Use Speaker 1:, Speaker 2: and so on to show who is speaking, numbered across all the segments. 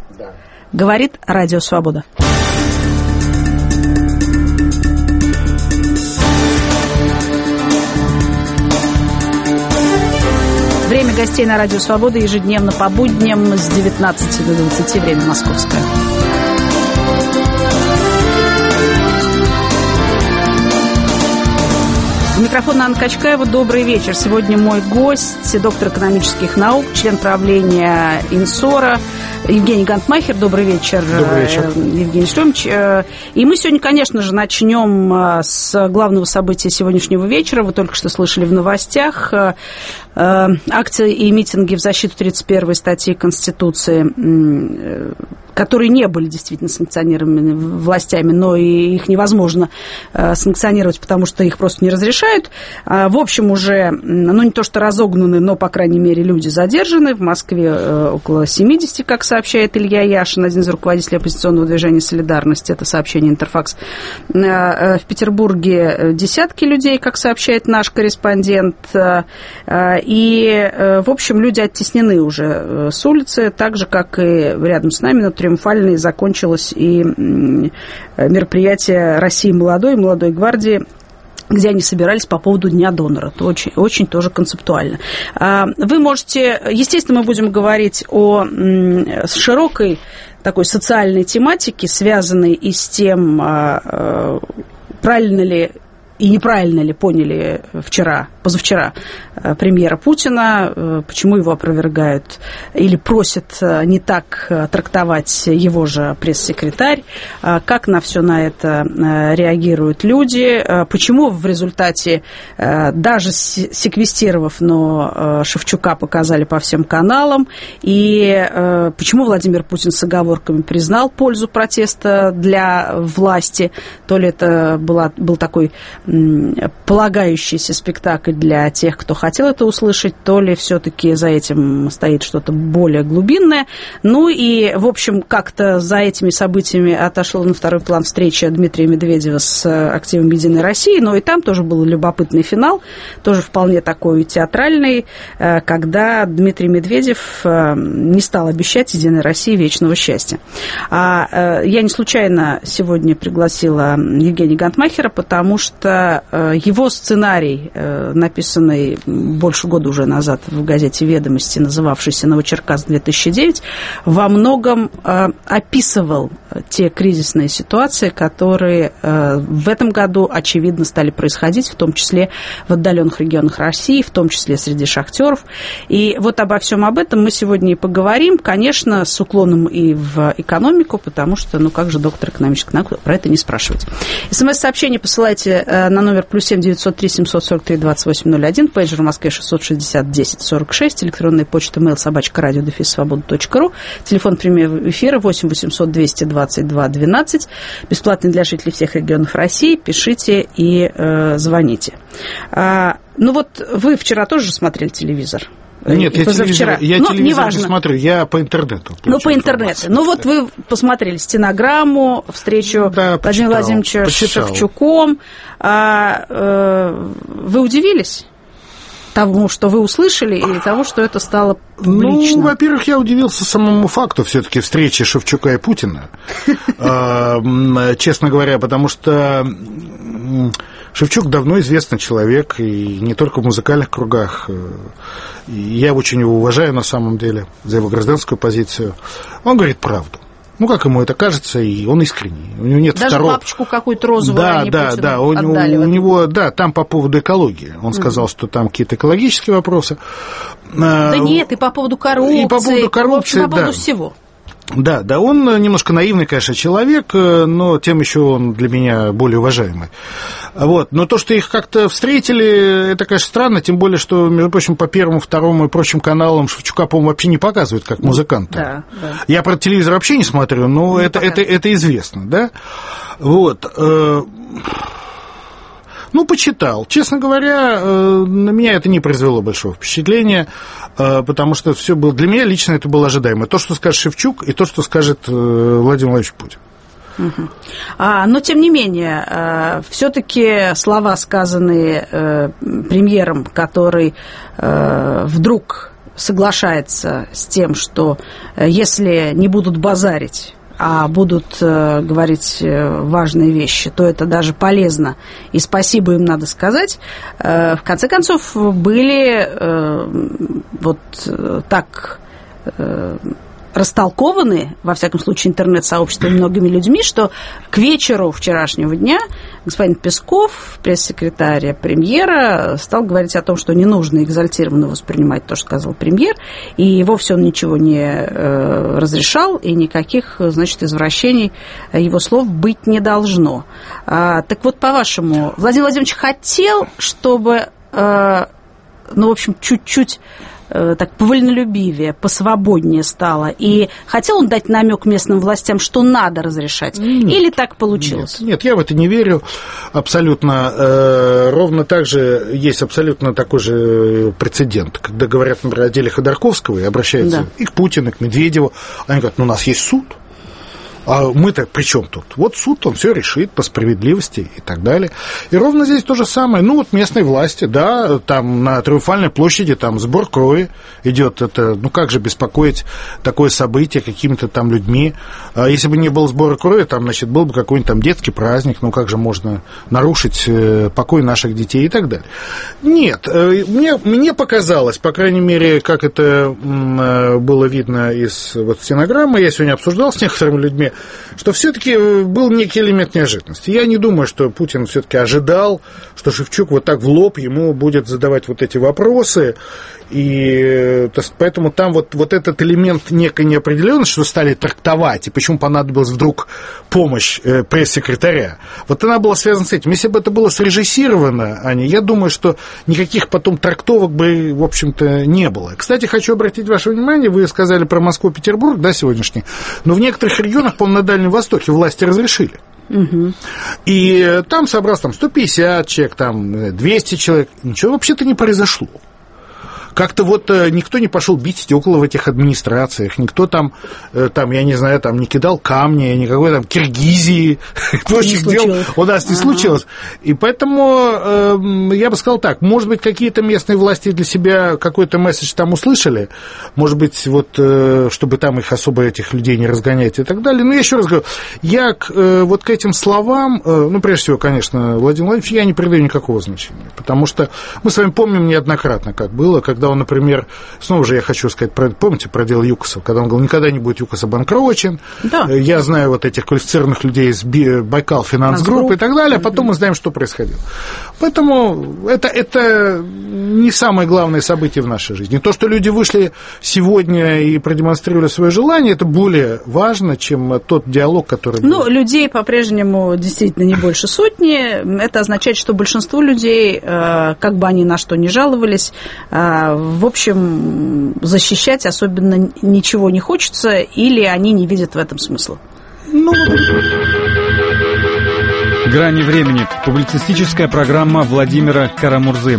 Speaker 1: Да.
Speaker 2: Говорит Радио Свобода. Время гостей на Радио Свобода ежедневно по будням с 19 до 20, время московское. Микрофон Анна Качкаева. Добрый вечер. Сегодня мой гость, доктор экономических наук, член правления Инсора Евгений Гантмахер. Добрый вечер, Евгений Шлемович. И мы сегодня, конечно же, начнем с главного события сегодняшнего вечера. Вы только что слышали в новостях. Акции и митинги в защиту 31-й статьи Конституции, которые не были действительно санкционированы властями, но и их невозможно санкционировать, потому что их просто не разрешают. В общем, уже, не то что разогнаны, но, по крайней мере, люди задержаны. В Москве около 70, как сообщает Илья Яшин, один из руководителей оппозиционного движения «Солидарность». Это сообщение «Интерфакс». В Петербурге десятки людей, как сообщает наш корреспондент. И, в общем, люди оттеснены уже с улицы, так же, как и рядом с нами на Триумфальной закончилось и мероприятие России молодой гвардии, где они собирались по поводу Дня донора. Это очень, очень тоже концептуально. Вы можете... Естественно, мы будем говорить о широкой такой социальной тематике, связанной и с тем, правильно ли и неправильно ли поняли позавчера премьера Путина, почему его опровергают или просят не так трактовать его же пресс-секретарь, как на все на это реагируют люди, почему в результате, даже секвестировав, но Шевчука показали по всем каналам, и почему Владимир Путин с оговорками признал пользу протеста для власти, то ли это был такой полагающийся спектакль для тех, кто хотел это услышать, то ли все-таки за этим стоит что-то более глубинное. Ну и, в общем, как-то за этими событиями отошла на второй план встреча Дмитрия Медведева с активом «Единой России», но и там тоже был любопытный финал, тоже вполне такой театральный, когда Дмитрий Медведев не стал обещать «Единой России» вечного счастья. Я не случайно сегодня пригласила Евгения Гантмахера, потому что его сценарий, написанный больше года уже назад в газете «Ведомости», называвшийся «Новочеркасск-2009», во многом описывал те кризисные ситуации, которые в этом году, очевидно, стали происходить, в том числе в отдаленных регионах России, в том числе среди шахтеров. И вот обо всем об этом мы сегодня и поговорим, конечно, с уклоном и в экономику, потому что, как же доктор экономических наук про это не спрашивать. СМС-сообщение посылайте на номер +7 903 743 2801, пейджер в Москве 660 10 46, электронная почта mail@radio-svoboda.ru, телефон прямого эфира 8 800 222 12, бесплатный для жителей всех регионов России, пишите и звоните. Вы вчера тоже смотрели телевизор?
Speaker 1: Нет, я телевизор не смотрю, я по интернету.
Speaker 2: По интернету. Вы посмотрели стенограмму, встречу Владимира Владимировича с Шевчуком. Вы удивились тому, что вы услышали, или тому, что это стало публично?
Speaker 1: Во-первых, я удивился самому факту все-таки встречи Шевчука и Путина, честно говоря, потому что Шевчук давно известный человек, и не только в музыкальных кругах. Я очень его уважаю на самом деле за его гражданскую позицию. Он говорит правду. Как ему это кажется, и он искренний. У него нет
Speaker 2: даже
Speaker 1: второго...
Speaker 2: папочку какую-то розовую они Путину отдали.
Speaker 1: У него, там по поводу экологии. Он сказал, что там какие-то экологические вопросы.
Speaker 2: Да нет, и по поводу коррупции.
Speaker 1: И по поводу коррупции,
Speaker 2: по поводу всего.
Speaker 1: Да, он немножко наивный, конечно, человек, но тем еще он для меня более уважаемый. Но то, что их как-то встретили, это, конечно, странно, тем более, что, между прочим, по Первому, Второму и прочим каналам Шевчука, по-моему, вообще не показывают как музыканта. Да. Я про телевизор вообще не смотрю, но это известно, да? Почитал. Честно говоря, на меня это не произвело большого впечатления, потому что все было... Для меня лично это было ожидаемо. То, что скажет Шевчук, и то, что скажет Владимир Владимирович Путин.
Speaker 2: Но, тем не менее, все-таки слова, сказанные премьером, который вдруг соглашается с тем, что если не будут базарить, а будут говорить важные вещи, то это даже полезно, и спасибо им надо сказать. В конце концов, были вот так растолкованы, во всяком случае, интернет-сообществом многими людьми, что к вечеру вчерашнего дня господин Песков, пресс-секретарь премьера, стал говорить о том, что не нужно экзальтированно воспринимать то, что сказал премьер, и вовсе он ничего не разрешал, и никаких, значит, извращений его слов быть не должно. Так вот, по-вашему, Владимир Владимирович хотел, чтобы, ну, в общем, чуть-чуть так повольнолюбивее, посвободнее стало, и хотел он дать намек местным властям, что надо разрешать, или так получилось?
Speaker 1: Нет, я в это не верю абсолютно. Ровно так же есть абсолютно такой же прецедент, когда говорят, например, о деле Ходорковского и обращаются и к Путину, и к Медведеву, они говорят, ну, у нас есть суд. А мы-то при чем тут? Вот суд, он все решит по справедливости и так далее. И ровно здесь то же самое. Ну, вот местные власти, да, там на Триумфальной площади там сбор крови идет. Это, ну, как же беспокоить такое событие какими-то там людьми? А если бы не было сбора крови, там, значит, был бы какой-нибудь там детский праздник, ну, как же можно нарушить покой наших детей и так далее. Нет, мне показалось, по крайней мере, как это было видно из вот стенограммы, я сегодня обсуждал с некоторыми людьми, что все-таки был некий элемент неожиданности. Я не думаю, что Путин все-таки ожидал, что Шевчук вот так в лоб ему будет задавать вот эти вопросы, и поэтому там вот этот элемент некой неопределенности, что стали трактовать, и почему понадобилась вдруг помощь пресс-секретаря, вот она была связана с этим. Если бы это было срежиссировано, Аня, я думаю, что никаких потом трактовок бы, в общем-то, не было. Кстати, хочу обратить ваше внимание, вы сказали про Москву, Петербург, да, сегодняшний, но в некоторых регионах, по-моему, на Дальнем Востоке власти разрешили. Угу. И там собралось там 150 человек, там 200 человек, ничего вообще-то не произошло. Как-то вот никто не пошел бить стекла в этих администрациях, никто там, я не знаю, там не кидал камни, никакой там Киргизии, прочих дел у нас не случилось. И поэтому я бы сказал так, может быть, какие-то местные власти для себя какой-то месседж там услышали, может быть, вот, чтобы там их особо, этих людей не разгонять и так далее. Но я еще раз говорю, я вот к этим словам, ну, прежде всего, конечно, Владимир Владимирович, я не придаю никакого значения, потому что мы с вами помним неоднократно, как было, когда он, например, снова же я хочу сказать, помните про дело ЮКОСа, когда он говорил, никогда не будет ЮКОС обанкрочен, да. Я знаю вот этих квалифицированных людей из Байкал Финанс Групп и так далее, а потом мы знаем, что происходило. Поэтому это не самое главное событие в нашей жизни. То, что люди вышли сегодня и продемонстрировали свое желание, это более важно, чем тот диалог, который был.
Speaker 2: Ну, людей по-прежнему действительно не больше сотни. Это означает, что большинство людей, как бы они на что ни жаловались, в общем, защищать особенно ничего не хочется, или они не видят в этом смысла?
Speaker 3: «Грани времени». Публицистическая программа Владимира Карамурзы.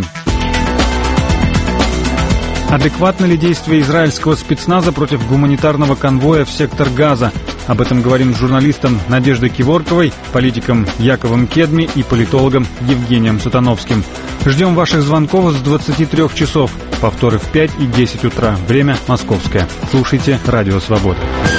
Speaker 3: Адекватно ли действие израильского спецназа против гуманитарного конвоя в сектор Газа? Об этом говорим с журналистом Надеждой Киворковой, политиком Яковом Кедми и политологом Евгением Сатановским. Ждем ваших звонков с 23 часов. Повторы в 5 и 10 утра. Время московское. Слушайте «Радио Свобода».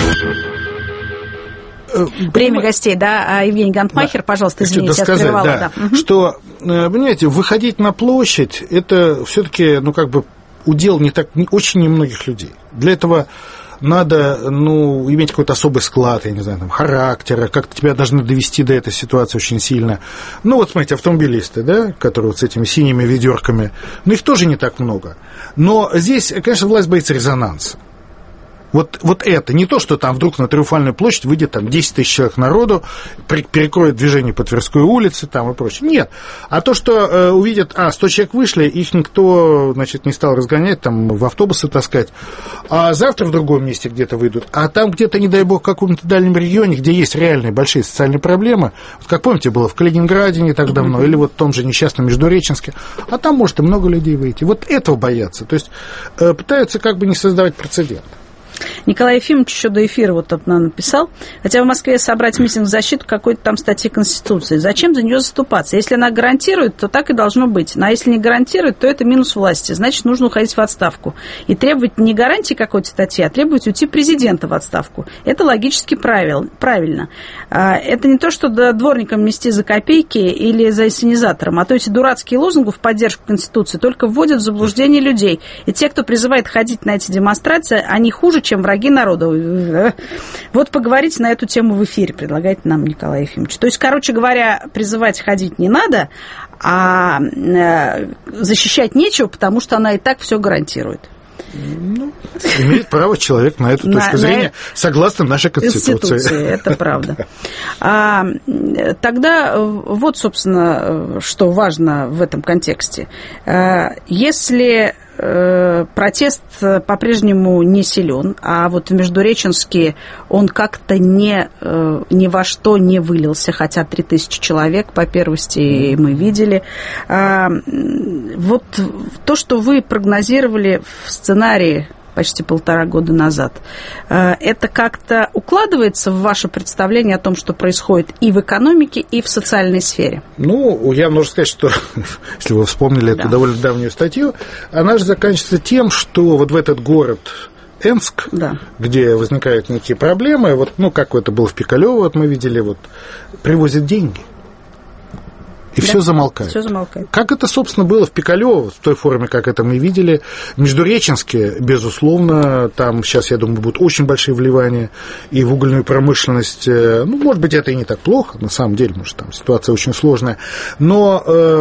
Speaker 2: Время гостей, да, Евгений Гантмахер, да. Пожалуйста, извините, я открывала.
Speaker 1: Да. Что, понимаете, выходить на площадь, это все-таки, ну, как бы, удел очень немногих людей. Для этого надо, ну, иметь какой-то особый склад, я не знаю, там, характера, как-то тебя должны довести до этой ситуации очень сильно. Ну, вот, смотрите, автомобилисты, да, которые вот с этими синими ведерками, ну, их тоже не так много. Но здесь, конечно, власть боится резонанса. Вот это, не то, что там вдруг на Триумфальную площадь выйдет там 10 тысяч человек народу, перекроет движение по Тверской улице там и прочее. Нет. А то, что увидят, 100 человек вышли, их никто, значит, не стал разгонять, там в автобусы таскать, а завтра в другом месте где-то выйдут, а там где-то, не дай бог, в каком-то дальнем регионе, где есть реальные большие социальные проблемы, вот как помните, было в Калининграде не так давно, или вот в том же несчастном Междуреченске, а там может и много людей выйти. Вот этого боятся. То есть пытаются как бы не создавать прецедент.
Speaker 2: Николай Ефимович еще до эфира вот нам написал: хотя в Москве собрать митинг в защиту какой-то там статьи Конституции. Зачем за нее заступаться? Если она гарантирует, то так и должно быть. А если не гарантирует, то это минус власти. Значит, нужно уходить в отставку. И требовать не гарантии какой-то статьи, а требовать уйти президента в отставку. Это логически правильно. Это не то, что дворникам мести за копейки или за ассенизатором, а то эти дурацкие лозунги в поддержку Конституции только вводят в заблуждение людей. И те, кто призывает ходить на эти демонстрации, они хуже, чем враги народа. Вот поговорите на эту тему в эфире, предлагает нам Николай Ефимович. То есть, короче говоря, призывать ходить не надо, а защищать нечего, потому что она и так все гарантирует.
Speaker 1: Ну, имеет право человек на эту точку зрения, согласно нашей Конституции.
Speaker 2: Это правда. Тогда вот, собственно, что важно в этом контексте. Если протест по-прежнему не силен, а вот в Междуреченске он как-то ни во что не вылился, хотя 3000 человек по первости мы видели. Вот то, что вы прогнозировали в сценарии почти 1,5 года назад, это как-то укладывается в ваше представление о том, что происходит и в экономике, и в социальной сфере?
Speaker 1: Ну, я могу сказать, что, если вы вспомнили эту довольно давнюю статью, она же заканчивается тем, что вот в этот город Энск, где возникают некие проблемы, вот, ну, как это было в Пикалево, вот мы видели, вот, привозят деньги. И все замолкает.
Speaker 2: Все замолкает.
Speaker 1: Как это, собственно, было в Пикалево, в той форме, как это мы видели. В Междуреченске, безусловно, там сейчас, я думаю, будут очень большие вливания и в угольную промышленность. Ну, может быть, это и не так плохо, на самом деле, потому что там ситуация очень сложная. Но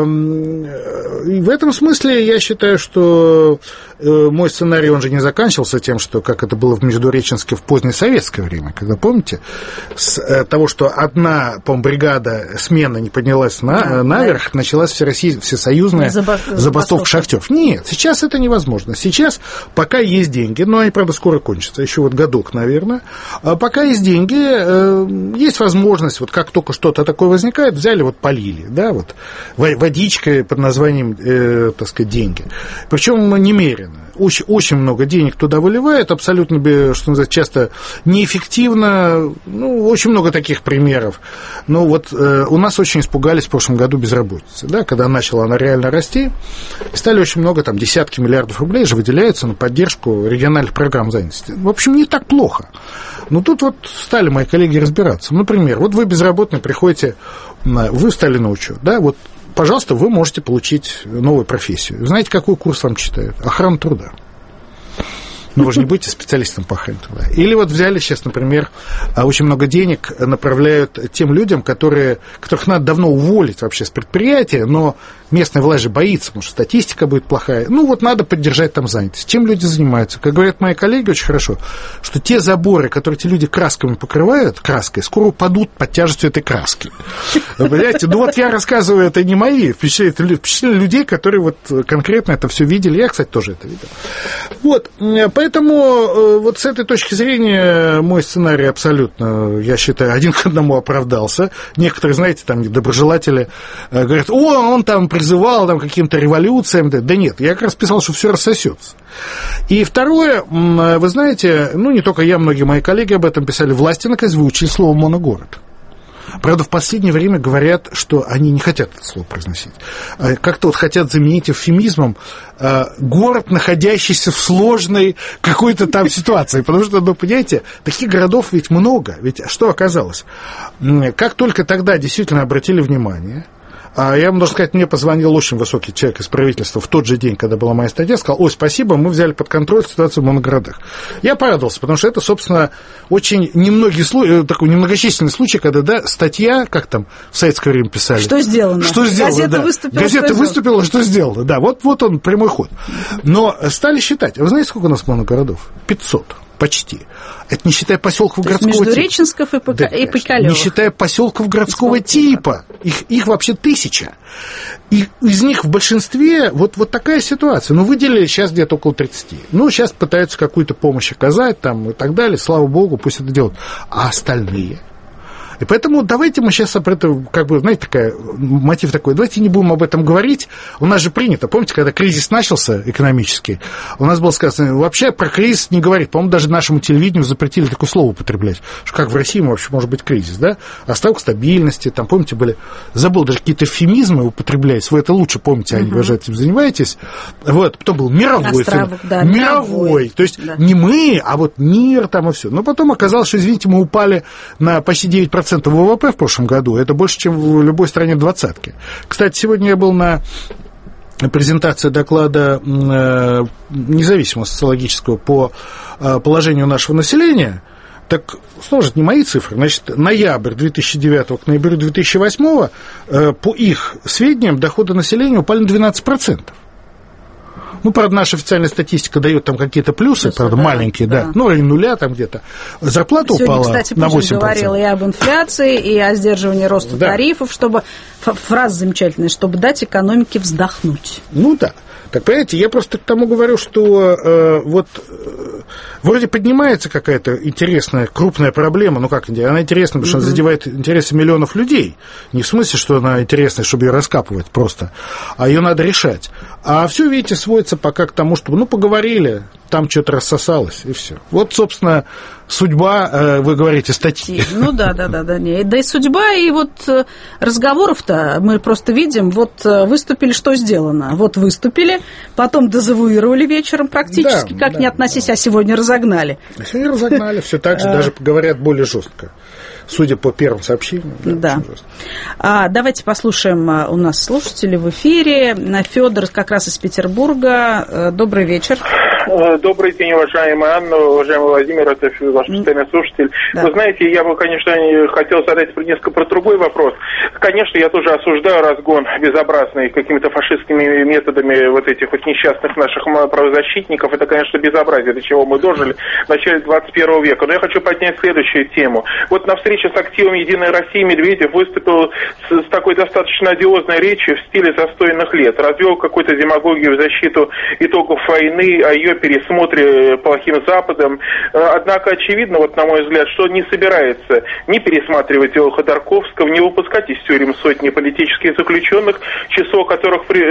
Speaker 1: и в этом смысле я считаю, что мой сценарий, он же не заканчивался тем, что, как это было в Междуреченске в позднее советское время, когда, помните, с того, что одна, по-моему, бригада смена не поднялась наверх, началась всесоюзная забастовка шахтеров. Нет, сейчас это невозможно. Сейчас, пока есть деньги, но они, правда, скоро кончатся, еще вот годок, наверное, пока есть деньги, есть возможность, вот как только что-то такое возникает, взяли, вот полили, да, вот водичкой под названием, так сказать, деньги. Причем немерено. Очень много денег туда выливают, абсолютно, что называется, часто неэффективно. Ну, очень много таких примеров. Ну, вот у нас очень испугались в прошлом году безработицы, да, когда начала она реально расти, и стали очень много, там, десятки миллиардов рублей же выделяются на поддержку региональных программ занятости. В общем, не так плохо. Но тут вот стали мои коллеги разбираться. Например, вот вы безработный, приходите, вы встали на учет, да, вот, пожалуйста, вы можете получить новую профессию. Знаете, какой курс вам читают? Охрана труда. Но вы же не будете специалистом по охране труда. Или вот взяли сейчас, например, очень много денег направляют тем людям, которых надо давно уволить вообще с предприятия, но местная власть же боится, потому что статистика будет плохая. Ну, вот надо поддержать там занятость. Чем люди занимаются? Как говорят мои коллеги очень хорошо, что те заборы, которые эти люди красками покрывают, краской, скоро упадут под тяжестью этой краски. Вы понимаете? Ну, вот я рассказываю, это не мои впечатления людей, которые вот конкретно это все видели. Я, кстати, тоже это видел. Вот, поэтому вот с этой точки зрения мой сценарий абсолютно, я считаю, 1 к 1 оправдался. Некоторые, знаете, там недоброжелатели говорят: о, он там призывал там, к каким-то революциям. Да нет, я как раз писал, что все рассосется. И второе, вы знаете, ну, не только я, многие мои коллеги об этом писали, власти, наконец, выучили слово «моногород». Правда, в последнее время говорят, что они не хотят это слово произносить. Как-то вот хотят заменить эвфемизмом город, находящийся в сложной какой-то там ситуации. Потому что, ну, понимаете, таких городов ведь много. Ведь что оказалось? Как только тогда действительно обратили внимание, я вам должен сказать, мне позвонил очень высокий человек из правительства в тот же день, когда была моя статья, сказал: ой, спасибо, мы взяли под контроль ситуацию в моногородах. Я порадовался, потому что это, собственно, очень такой немногочисленный случай, когда, да, статья, как там в советское время писали.
Speaker 2: Что сделано?
Speaker 1: Что сделано,
Speaker 2: Газета
Speaker 1: да.
Speaker 2: выступила.
Speaker 1: Газета выступила, что сделано, да. Вот он, прямой ход. Но стали считать. Вы знаете, сколько у нас моногородов? 500. Почти. Это не считая поселков городского типа.
Speaker 2: Междуреченсков и Пикалёвых.
Speaker 1: Не считая поселков городского типа. Их вообще 1000. И из них в большинстве вот такая ситуация. Ну, выделили сейчас где-то около 30. Ну, сейчас пытаются какую-то помощь оказать там, и так далее. Слава богу, пусть это делают. А остальные? И поэтому давайте мы сейчас об этом, как бы, знаете, мотив такой, давайте не будем об этом говорить. У нас же принято, помните, когда кризис начался экономический, у нас было сказано, вообще про кризис не говорить. По-моему, даже нашему телевидению запретили такое слово употреблять, что как в России вообще может быть кризис, да? Оставка стабильности, там, помните, были, забыл, даже какие-то эвфемизмы употреблять, вы это лучше помните, вы же этим занимаетесь. Вот, потом был мировой
Speaker 2: Островок, да,
Speaker 1: мировой, то есть не мы, а вот мир там и все. Но потом оказалось, что, извините, мы упали на почти 9% ВВП в прошлом году, это больше, чем в любой стране двадцатки. Кстати, сегодня я был на презентации доклада независимого социологического по положению нашего населения. Так, снова же, не мои цифры, значит, ноябрь 2009 к ноябрю 2008 по их сведениям доходы населения упали на 12%. Ну, правда, наша официальная статистика дает там какие-то плюсы, правда, маленькие, да. Ну, или нуля там где-то. Зарплата
Speaker 2: сегодня,
Speaker 1: упала
Speaker 2: кстати,
Speaker 1: на 8%.
Speaker 2: Путин говорил и об инфляции, и о сдерживании роста тарифов, чтобы, фраза замечательная, чтобы дать экономике вздохнуть.
Speaker 1: Ну, да. Так, понимаете, я просто к тому говорю, что вроде поднимается какая-то интересная, крупная проблема, ну как, она интересна, потому что она задевает интересы миллионов людей, не в смысле, что она интересна, чтобы ее раскапывать просто, а ее надо решать. А все, видите, сводится пока к тому, чтобы, ну, поговорили, там что-то рассосалось, и все. Вот, собственно, судьба, вы говорите, статьи.
Speaker 2: Ну да, и судьба, и вот разговоров-то мы просто видим, вот выступили, что сделано. Вот выступили, потом дезавуировали вечером практически, не относись, а сегодня разогнали.
Speaker 1: Сегодня разогнали, все так же, даже говорят более жестко. Судя по первым сообщениям.
Speaker 2: Да. Давайте послушаем, у нас слушатели в эфире. Федор как раз из Петербурга. Добрый вечер.
Speaker 4: Добрый день, уважаемая Анна, уважаемый Владимир, это ваш постоянный слушатель. Да. Вы знаете, я бы, конечно, хотел задать несколько про другой вопрос. Конечно, я тоже осуждаю разгон безобразный какими-то фашистскими методами вот этих вот несчастных наших правозащитников. Это, конечно, безобразие, до чего мы дожили в начале 21 века. Но я хочу поднять следующую тему. Вот на встрече с активом «Единой России» Медведев выступил с такой достаточно одиозной речью в стиле застойных лет. Развел какую-то демагогию в защиту итогов войны, о ее пересмотре плохим Западом. Однако очевидно, вот на мой взгляд, что не собирается ни пересматривать дело Ходорковского, не выпускать из тюрем сотни политических заключенных, число коих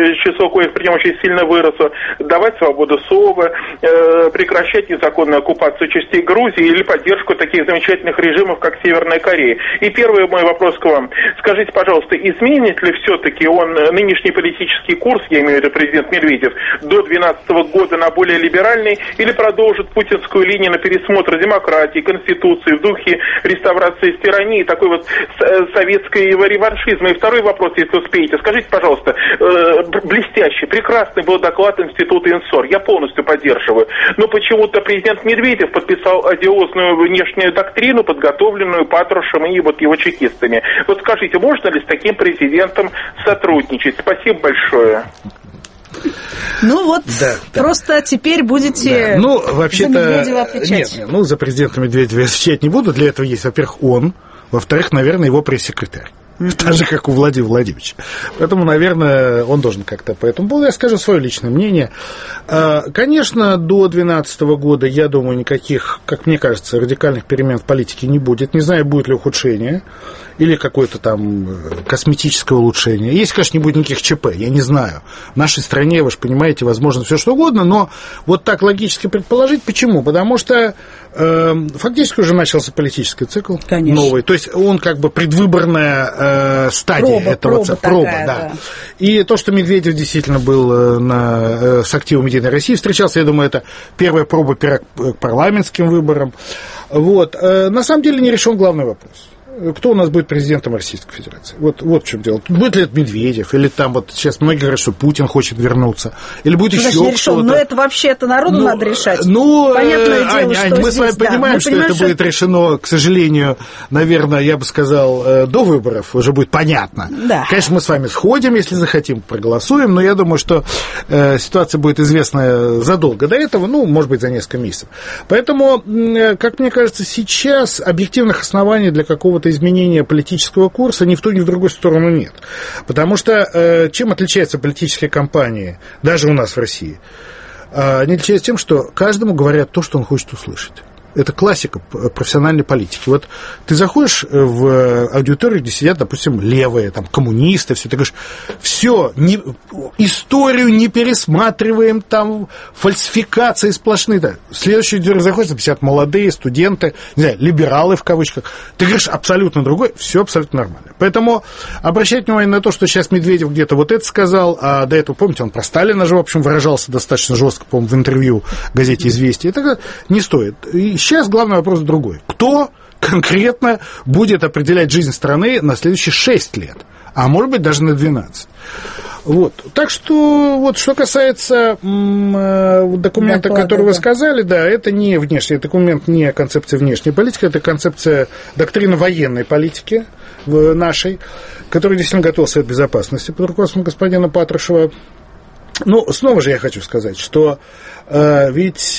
Speaker 4: при нем очень сильно выросло, давать свободу слова, прекращать незаконную оккупацию частей Грузии или поддержку таких замечательных режимов, как Северная Корея. И первый мой вопрос к вам. Скажите, пожалуйста, изменит ли все-таки он нынешний политический курс, я имею в виду президент Медведев, до 2012 года на более либеральный, или продолжит путинскую линию на пересмотр демократии, конституции в духе реставрации тирании, такой вот советской реваншизма? И второй вопрос, если успеете. Скажите, пожалуйста, блестящий, прекрасный был доклад Института Инсор, я полностью поддерживаю, но почему-то президент Медведев подписал одиозную внешнюю доктрину, подготовленную Патрушем и вот его чекистами. Вот скажите, можно ли с таким президентом сотрудничать? Спасибо большое.
Speaker 2: Ну вот, просто теперь будете
Speaker 1: вообще-то,
Speaker 2: за Медведева отвечать.
Speaker 1: Нет, за президента Медведева я отвечать не буду. Для этого есть, во-первых, он, во-вторых, наверное, его пресс-секретарь. Так же, как у Владимира Владимировича. Поэтому, наверное, он должен как-то по этому поводу. Я скажу свое личное мнение. Конечно, до 2012 года, я думаю, никаких, как мне кажется, радикальных перемен в политике не будет. Не знаю, будет ли ухудшение или какое-то там косметическое улучшение. Если, конечно, не будет никаких ЧП, я не знаю. В нашей стране, вы же понимаете, возможно все что угодно, но вот так логически предположить. Почему? Потому что фактически уже начался политический цикл.
Speaker 2: Конечно.
Speaker 1: Новый. То есть он как бы предвыборная стадия этого цикла. Проба, да. И то, что Медведев действительно был с активом «Единой России», встречался, я думаю, это первая проба к парламентским выборам. Вот. На самом деле не решен главный вопрос. Кто у нас будет президентом Российской Федерации? Вот в чем дело. Будет ли это Медведев, или там вот сейчас многие говорят, что Путин хочет вернуться, или будет еще кто-то.
Speaker 2: Но это вообще-то народу надо решать. Понятное дело, что
Speaker 1: мы с вами понимаем, что это будет решено, к сожалению, наверное, я бы сказал, до выборов уже будет понятно.
Speaker 2: Да.
Speaker 1: Конечно, мы с вами сходим, если захотим, проголосуем, но я думаю, что ситуация будет известна задолго до этого, может быть, за несколько месяцев. Поэтому, как мне кажется, сейчас объективных оснований для какого-то изменения политического курса ни в ту, ни в другую сторону нет. Потому что чем отличаются политические кампании, даже у нас в России? Они отличаются тем, что каждому говорят то, что он хочет услышать. Это классика профессиональной политики. Вот ты заходишь в аудиторию, где сидят, допустим, левые, там, коммунисты, все, ты говоришь, все, историю не пересматриваем, там, фальсификации сплошные. Да. В следующую аудиторию заходишь, там сидят молодые студенты, не знаю, либералы в кавычках. Ты говоришь абсолютно другой, все абсолютно нормально. Поэтому обращать внимание на то, что сейчас Медведев где-то вот это сказал, а до этого, помните, он про Сталина же, в общем, выражался достаточно жестко, по-моему, в интервью газете «Известия». Это не стоит. И сейчас главный вопрос другой. Кто конкретно будет определять жизнь страны на следующие 6 лет, а может быть даже на 12? Вот. Так что, вот, что касается документа, который вы сказали, да, это не внешний документ, не концепция внешней политики, это концепция доктрины военной политики нашей, которую действительно готовил Совет Безопасности под руководством господина Патрушева. Ну, снова же я хочу сказать, что ведь,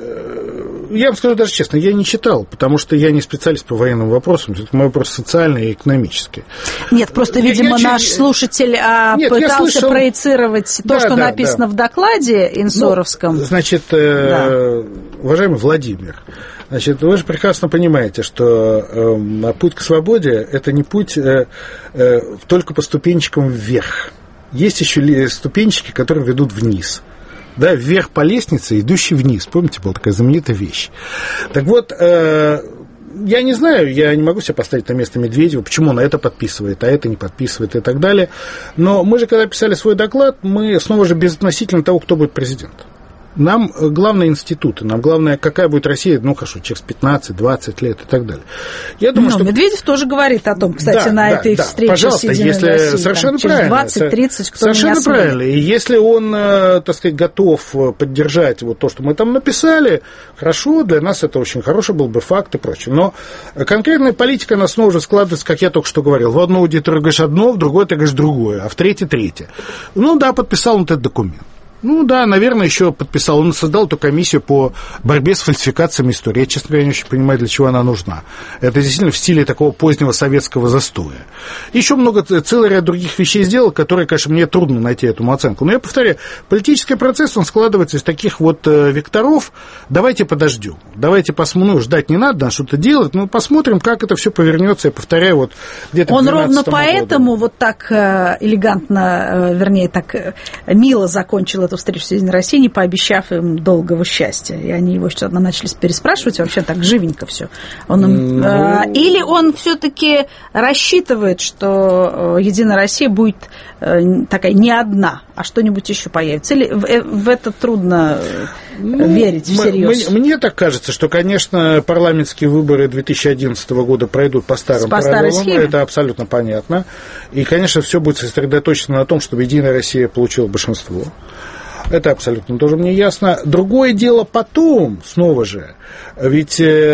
Speaker 1: я вам скажу даже честно, я не читал, потому что я не специалист по военным вопросам, это мой вопрос социальный и экономический.
Speaker 2: Нет, просто, видимо, наш слушатель пытался проецировать то, что написано в докладе инсоровском.
Speaker 1: Ну, значит, уважаемый Владимир, значит, вы же прекрасно понимаете, что путь к свободе – это не путь только по ступенчикам вверх. Есть еще ступенчики, которые ведут вниз. Да, вверх по лестнице, идущий вниз. Помните, была такая знаменитая вещь. Так вот, я не знаю, я не могу себя поставить на место Медведева, почему он это подписывает, а это не подписывает и так далее. Но мы же, когда писали свой доклад, мы снова же безотносительно того, кто будет президентом. Нам главное институты, нам главное, какая будет Россия, ну, хорошо, через 15-20 лет и так далее. Я думаю, что...
Speaker 2: Медведев тоже говорит о том, кстати, на этой встрече
Speaker 1: пожалуйста,
Speaker 2: с Единой Россией.
Speaker 1: Совершенно
Speaker 2: через
Speaker 1: правильно.
Speaker 2: 20-30 кто
Speaker 1: совершенно правильно. И если он, так сказать, готов поддержать вот то, что мы там написали, хорошо, для нас это очень хороший был бы факт и прочее. Но конкретная политика, она снова же складывается, как я только что говорил. В одну аудиторию говоришь одно, в другой ты говоришь другое, а в третье третье. Ну да, подписал он этот документ. Ну да, наверное, еще подписал. Он создал эту комиссию по борьбе с фальсификациями истории. Я, честно говоря, не очень понимаю, для чего она нужна. Это действительно в стиле такого позднего советского застоя. Еще много, целый ряд других вещей сделал, которые, конечно, мне трудно найти этому оценку. Но я повторяю, политический процесс, он складывается из таких вот векторов. Давайте подождем. Давайте посмотрим. Ну, ждать не надо, надо что-то делать. Но посмотрим, как это все повернется. Я повторяю, вот где-то
Speaker 2: он ровно поэтому вот так элегантно, вернее, так мило закончил эту встречу с Единой Россией, не пообещав им долгого счастья. И они его что-то начали переспрашивать, вообще так живенько все. Или он все-таки рассчитывает, что Единая Россия будет такая не одна, а что-нибудь еще появится? Или в это трудно верить всерьез?
Speaker 1: Мне так кажется, что, конечно, парламентские выборы 2011 года пройдут по старым правилам. Это абсолютно понятно. И, конечно, все будет сосредоточено на том, чтобы Единая Россия получила большинство. Это абсолютно тоже мне ясно. Другое дело потом, снова же, ведь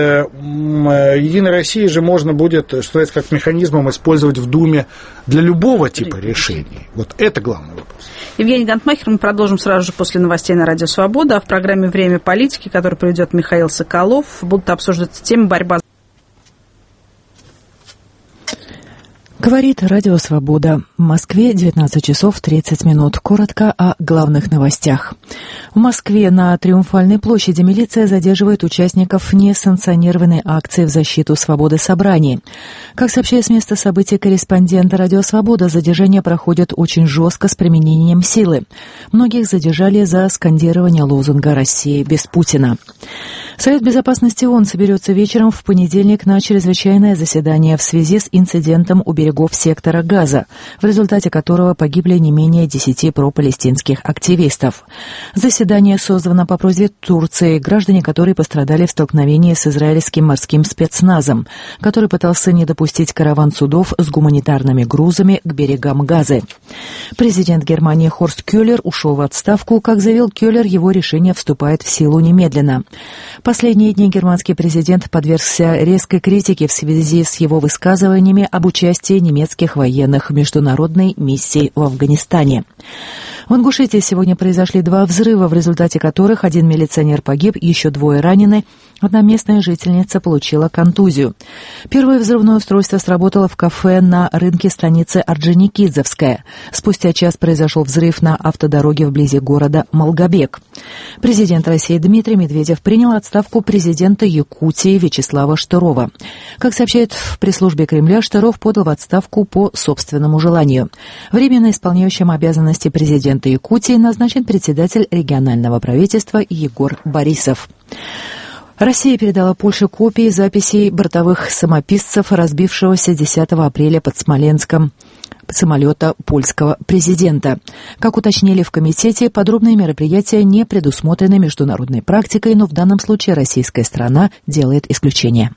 Speaker 1: Единая Россия же можно будет, что сказать, как механизмом использовать в Думе для любого типа решений. Вот это главный вопрос.
Speaker 2: Евгений Гантмахер, мы продолжим сразу же после новостей на Радио Свобода. А в программе «Время политики», которую проведет Михаил Соколов, будут обсуждаться темы борьбы.
Speaker 5: Говорит Радио Свобода. В Москве 19 часов 30 минут. Коротко о главных новостях. В Москве на Триумфальной площади милиция задерживает участников несанкционированной акции в защиту свободы собраний. Как сообщает с места событий корреспондент Радио Свобода, задержания проходят очень жестко с применением силы. Многих задержали за скандирование лозунга «Россия без Путина». Совет Безопасности ООН соберется вечером в понедельник на чрезвычайное заседание в связи с инцидентом у берегов сектора Газа, в результате которого погибли не менее 10 пропалестинских активистов. Заседание созвано по просьбе Турции, граждане которой пострадали в столкновении с израильским морским спецназом, который пытался не допустить караван судов с гуманитарными грузами к берегам Газы. Президент Германии Хорст Кёллер ушел в отставку. Как заявил Кёллер, его решение вступает в силу немедленно. Последние дни германский президент подвергся резкой критике в связи с его высказываниями об участии немецких военных в международной миссии в Афганистане. В Ингушетии сегодня произошли 2 взрыва, в результате которых 1 милиционер погиб, еще 2 ранены. Одна местная жительница получила контузию. Первое взрывное устройство сработало в кафе на рынке станицы Орджоникидзевская. Спустя час произошел взрыв на автодороге вблизи города Малгобек. Президент России Дмитрий Медведев принял отставку отставку президента Якутии Вячеслава Штырова. Как сообщает в пресс-службе Кремля, Штыров подал в отставку по собственному желанию. Временно исполняющим обязанности президента Якутии назначен председатель регионального правительства Егор Борисов. Россия передала Польше копии записей бортовых самописцев разбившегося 10 апреля под Смоленском самолета польского президента. Как уточнили в комитете, подробные мероприятия не предусмотрены международной практикой, но в данном случае российская сторона делает исключение.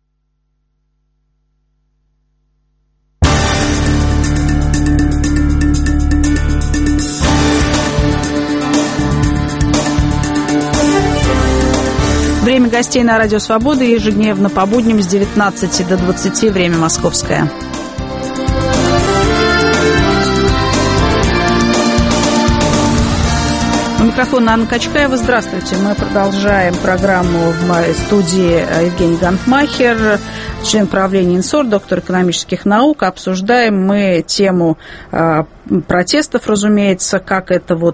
Speaker 2: Время гостей на Радио Свобода ежедневно по будням с 19 до 20, время московское. У микрофона Анна Качкаева. Здравствуйте. Мы продолжаем программу в моей студии Евгений Гантмахер, член правления ИНСОР, доктор экономических наук. Обсуждаем мы тему протестов, разумеется, как это вот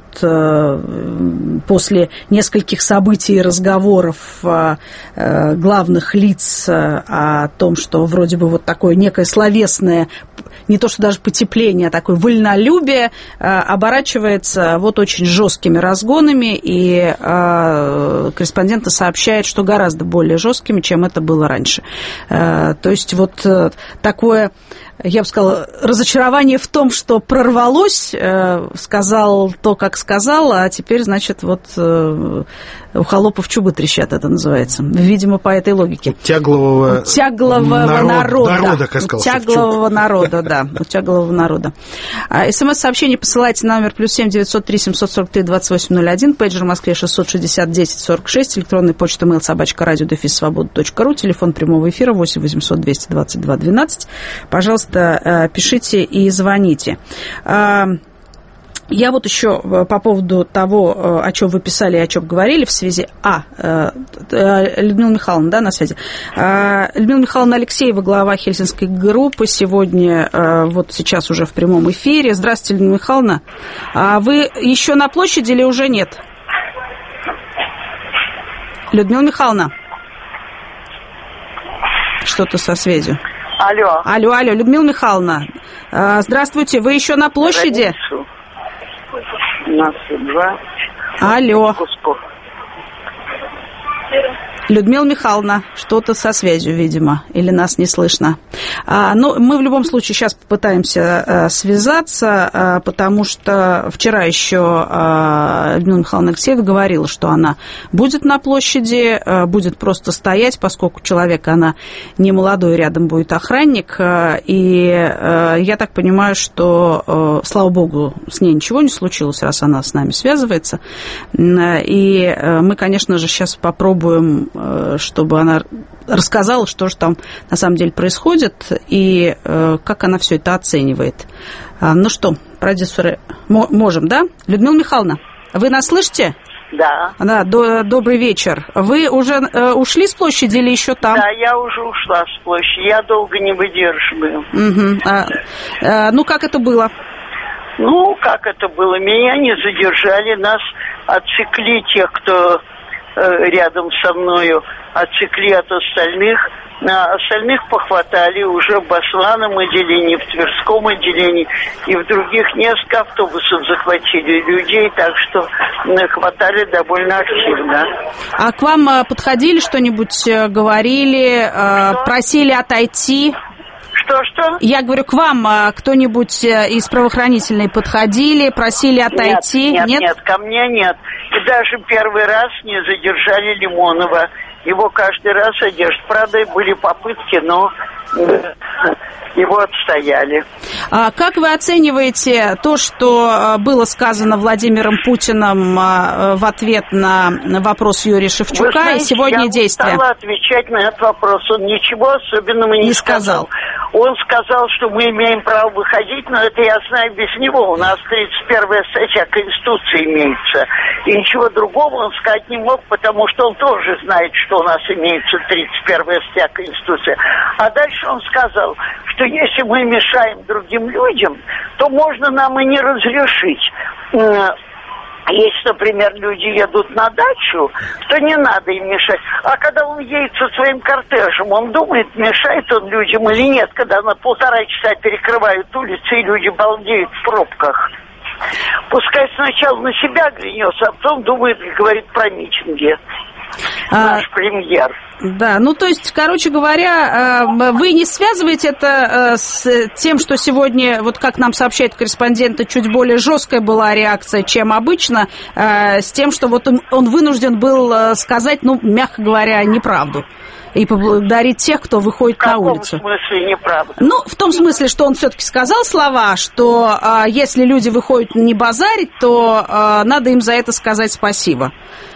Speaker 2: после нескольких событий и разговоров главных лиц о том, что вроде бы вот такое некое словесное, не то что даже потепление, а такое вольнолюбие оборачивается вот очень жесткими разгонами, и корреспонденты сообщают, что гораздо более жесткими, чем это было раньше. То есть вот такое, я бы сказала, разочарование в том, что прорвалось, сказал то, как сказал, а теперь, значит, вот у холопов чубы трещат, это называется. Видимо, по этой логике.
Speaker 1: Тяглового народа, как сказал.
Speaker 2: Тяглового народа, да. Тяглового народа. СМС-сообщение посылайте на номер +7 903 743 2801, пейджер в Москве 660 10 46, электронная почта mail@radio-свобода.ру, телефон прямого эфира 8 800 222 12. Пожалуйста, пишите и звоните. Я вот еще по поводу того, о чем вы писали и о чем говорили в связи... Людмила Михайловна, да, на связи? Людмила Михайловна Алексеева, глава Хельсинской группы, сегодня, вот сейчас уже в прямом эфире. Здравствуйте, Людмила Михайловна. Вы еще на площади или уже нет? Людмила Михайловна? Что-то со связью. Алло, Людмила Михайловна. Здравствуйте, вы еще на площади?
Speaker 6: Нас два.
Speaker 2: Алло. Людмила Михайловна, что-то со связью, видимо, или нас не слышно. Ну, мы в любом случае сейчас попытаемся связаться, потому что вчера еще Людмила Михайловна Алексеева говорила, что она будет на площади, будет просто стоять, поскольку человек, она не молодой, рядом будет охранник, и я так понимаю, что, слава богу, с ней ничего не случилось, раз она с нами связывается, и мы, конечно же, сейчас попробуем, чтобы она рассказала, что же там на самом деле происходит и как она все это оценивает. Ну что, продюсеры, можем, да? Людмила Михайловна, вы нас слышите?
Speaker 6: Да.
Speaker 2: Да, добрый вечер. Вы уже ушли с площади или еще там?
Speaker 6: Да, я уже ушла с площади, я долго не выдерживаю.
Speaker 2: Угу. Ну, как это было?
Speaker 6: Ну, как это было? Меня не задержали, нас отсекли, тех, кто рядом со мною, отсекли от остальных. Остальных похватали уже в Басланном отделении, в Тверском отделении и в других несколько автобусов захватили людей, так что хватали довольно активно.
Speaker 2: А к вам подходили, что-нибудь говорили, просили отойти?
Speaker 6: Что?
Speaker 2: Я говорю, к вам кто-нибудь из правоохранительной подходили, просили отойти?
Speaker 6: Нет, ко мне нет. И даже первый раз не задержали Лимонова. Его каждый раз задержат. Правда, были попытки, но его отстояли.
Speaker 2: А как вы оцениваете то, что было сказано Владимиром Путиным в ответ на вопрос Юрия Шевчука,
Speaker 6: знаете,
Speaker 2: и сегодня действия?
Speaker 6: Я не стала отвечать на этот вопрос. Он ничего особенного не сказал. Он сказал, что мы имеем право выходить, но это я знаю без него. У нас 31-я статья Конституции имеется. И ничего другого он сказать не мог, потому что он тоже знает, что у нас имеется 31-я статья Конституции. А дальше он сказал, что если мы мешаем другим людям, то можно нам и не разрешить. Если, например, люди едут на дачу, то не надо им мешать. А когда он едет со своим кортежем, он думает, мешает он людям или нет, когда на 1,5 часа перекрывают улицы, и люди балдеют в пробках. Пускай сначала на себя глянется, а потом думает и говорит про митинги. Наш премьер.
Speaker 2: Да, ну то есть, короче говоря, вы не связываете это с тем, что сегодня, вот как нам сообщает корреспондент, чуть более жесткая была реакция, чем обычно, с тем, что вот он вынужден был сказать, ну, мягко говоря, неправду. И поблагодарить тех, кто выходит на улицу.
Speaker 6: В каком смысле неправда?
Speaker 2: Ну, в том смысле, что он все-таки сказал слова, что если люди выходят не базарить, то надо им за это сказать спасибо.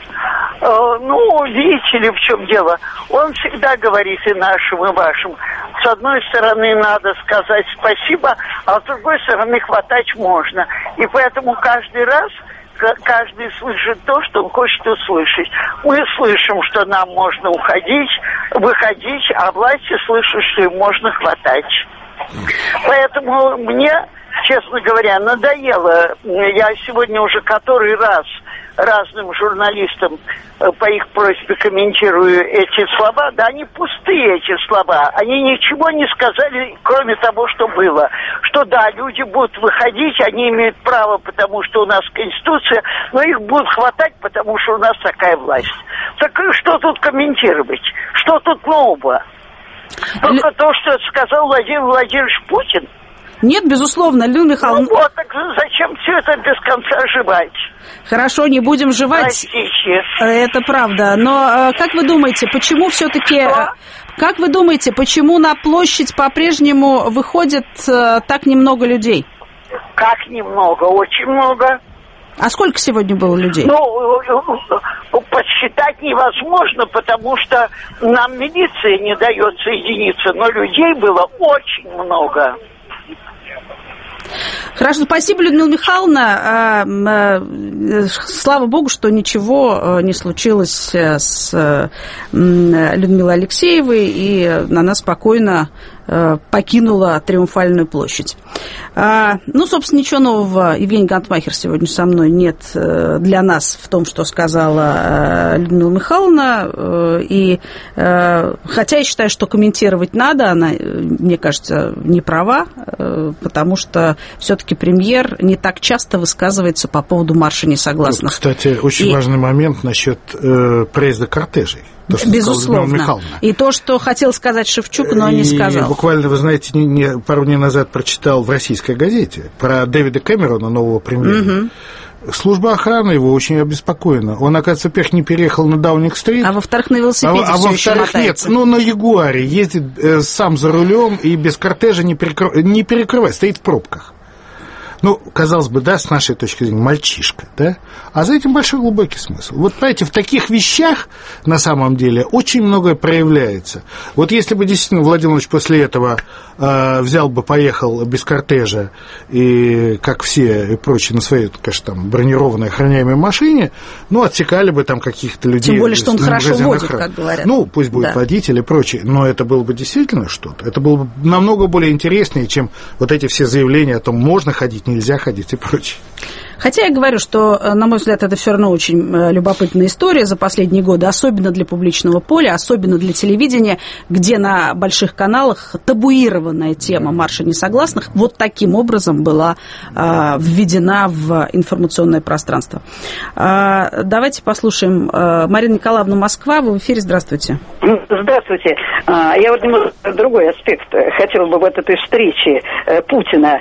Speaker 6: Ну, видите ли, в чем дело? Он всегда говорит и нашим, и вашим. С одной стороны, надо сказать спасибо, а с другой стороны, хватать можно. И поэтому каждый раз каждый слышит то, что он хочет услышать. Мы слышим, что нам можно уходить, выходить, а власти слышат, что им можно хватать. Поэтому мне, честно говоря, надоело. Я сегодня уже который раз разным журналистам по их просьбе комментирую эти слова. Да, они пустые, эти слова. Они ничего не сказали, кроме того, что было. Что да, люди будут выходить, они имеют право, потому что у нас Конституция, но их будут хватать, потому что у нас такая власть. Так что тут комментировать? Что тут нового? Только то, что сказал Владимир Владимирович Путин.
Speaker 2: Нет, безусловно, Людмила Михайловна.
Speaker 6: Ну вот, так зачем все это без конца жевать?
Speaker 2: Хорошо, не будем жевать.
Speaker 6: Простите.
Speaker 2: Это правда. Но как вы думаете, почему все-таки... Как вы думаете, почему на площадь по-прежнему выходит так немного людей?
Speaker 6: Как немного? Очень много.
Speaker 2: А сколько сегодня было людей?
Speaker 6: Ну, подсчитать невозможно, потому что нам милиция не дает соединиться, но людей было очень много.
Speaker 2: Хорошо, спасибо, Людмила Михайловна. Слава богу, что ничего не случилось с Людмилой Алексеевой, и она спокойно покинула Триумфальную площадь. Ну, собственно, ничего нового, Евгений Гантмахер сегодня со мной нет для нас в том, что сказала Людмила Михайловна. И хотя я считаю, что комментировать надо, она, мне кажется, не права, потому что все-таки премьер не так часто высказывается по поводу марша несогласных.
Speaker 1: Вот, кстати, очень важный момент насчет проезда кортежей. То,
Speaker 2: безусловно. И то, что хотел сказать Шевчук, но не сказал.
Speaker 1: Буквально, вы знаете, пару дней назад прочитал в российской газете про Дэвида Кэмерона, нового премьера. Угу. Служба охраны его очень обеспокоена. Он, оказывается, во-первых, не переехал на Даунинг-стрит.
Speaker 2: А во-вторых, на велосипеде все еще мотается.
Speaker 1: Нет, ну, на Ягуаре ездит сам за рулем и без кортежа не перекрывает, стоит в пробках. Ну, казалось бы, да, с нашей точки зрения, мальчишка, да? А за этим большой глубокий смысл. Вот, понимаете, в таких вещах, на самом деле, очень многое проявляется. Вот если бы действительно Владимир Владимирович после этого взял бы, поехал без кортежа, и, как все и прочие, на своей, конечно, там, бронированной охраняемой машине, ну, отсекали бы там каких-то людей.
Speaker 2: Тем более, что он хорошо водит, как говорят.
Speaker 1: Ну, пусть будет водитель и прочее, но это было бы действительно что-то. Это было бы намного более интереснее, чем вот эти все заявления о том, можно ходить, нельзя ходить и прочее.
Speaker 2: Хотя я говорю, что, на мой взгляд, это все равно очень любопытная история за последние годы, особенно для публичного поля, особенно для телевидения, где на больших каналах табуированная тема марша несогласных вот таким образом была введена в информационное пространство. Давайте послушаем Марину Николаевну, Москва. Вы в эфире. Здравствуйте.
Speaker 7: Здравствуйте. Я вот немного другой аспект хотела бы в этой встрече Путина,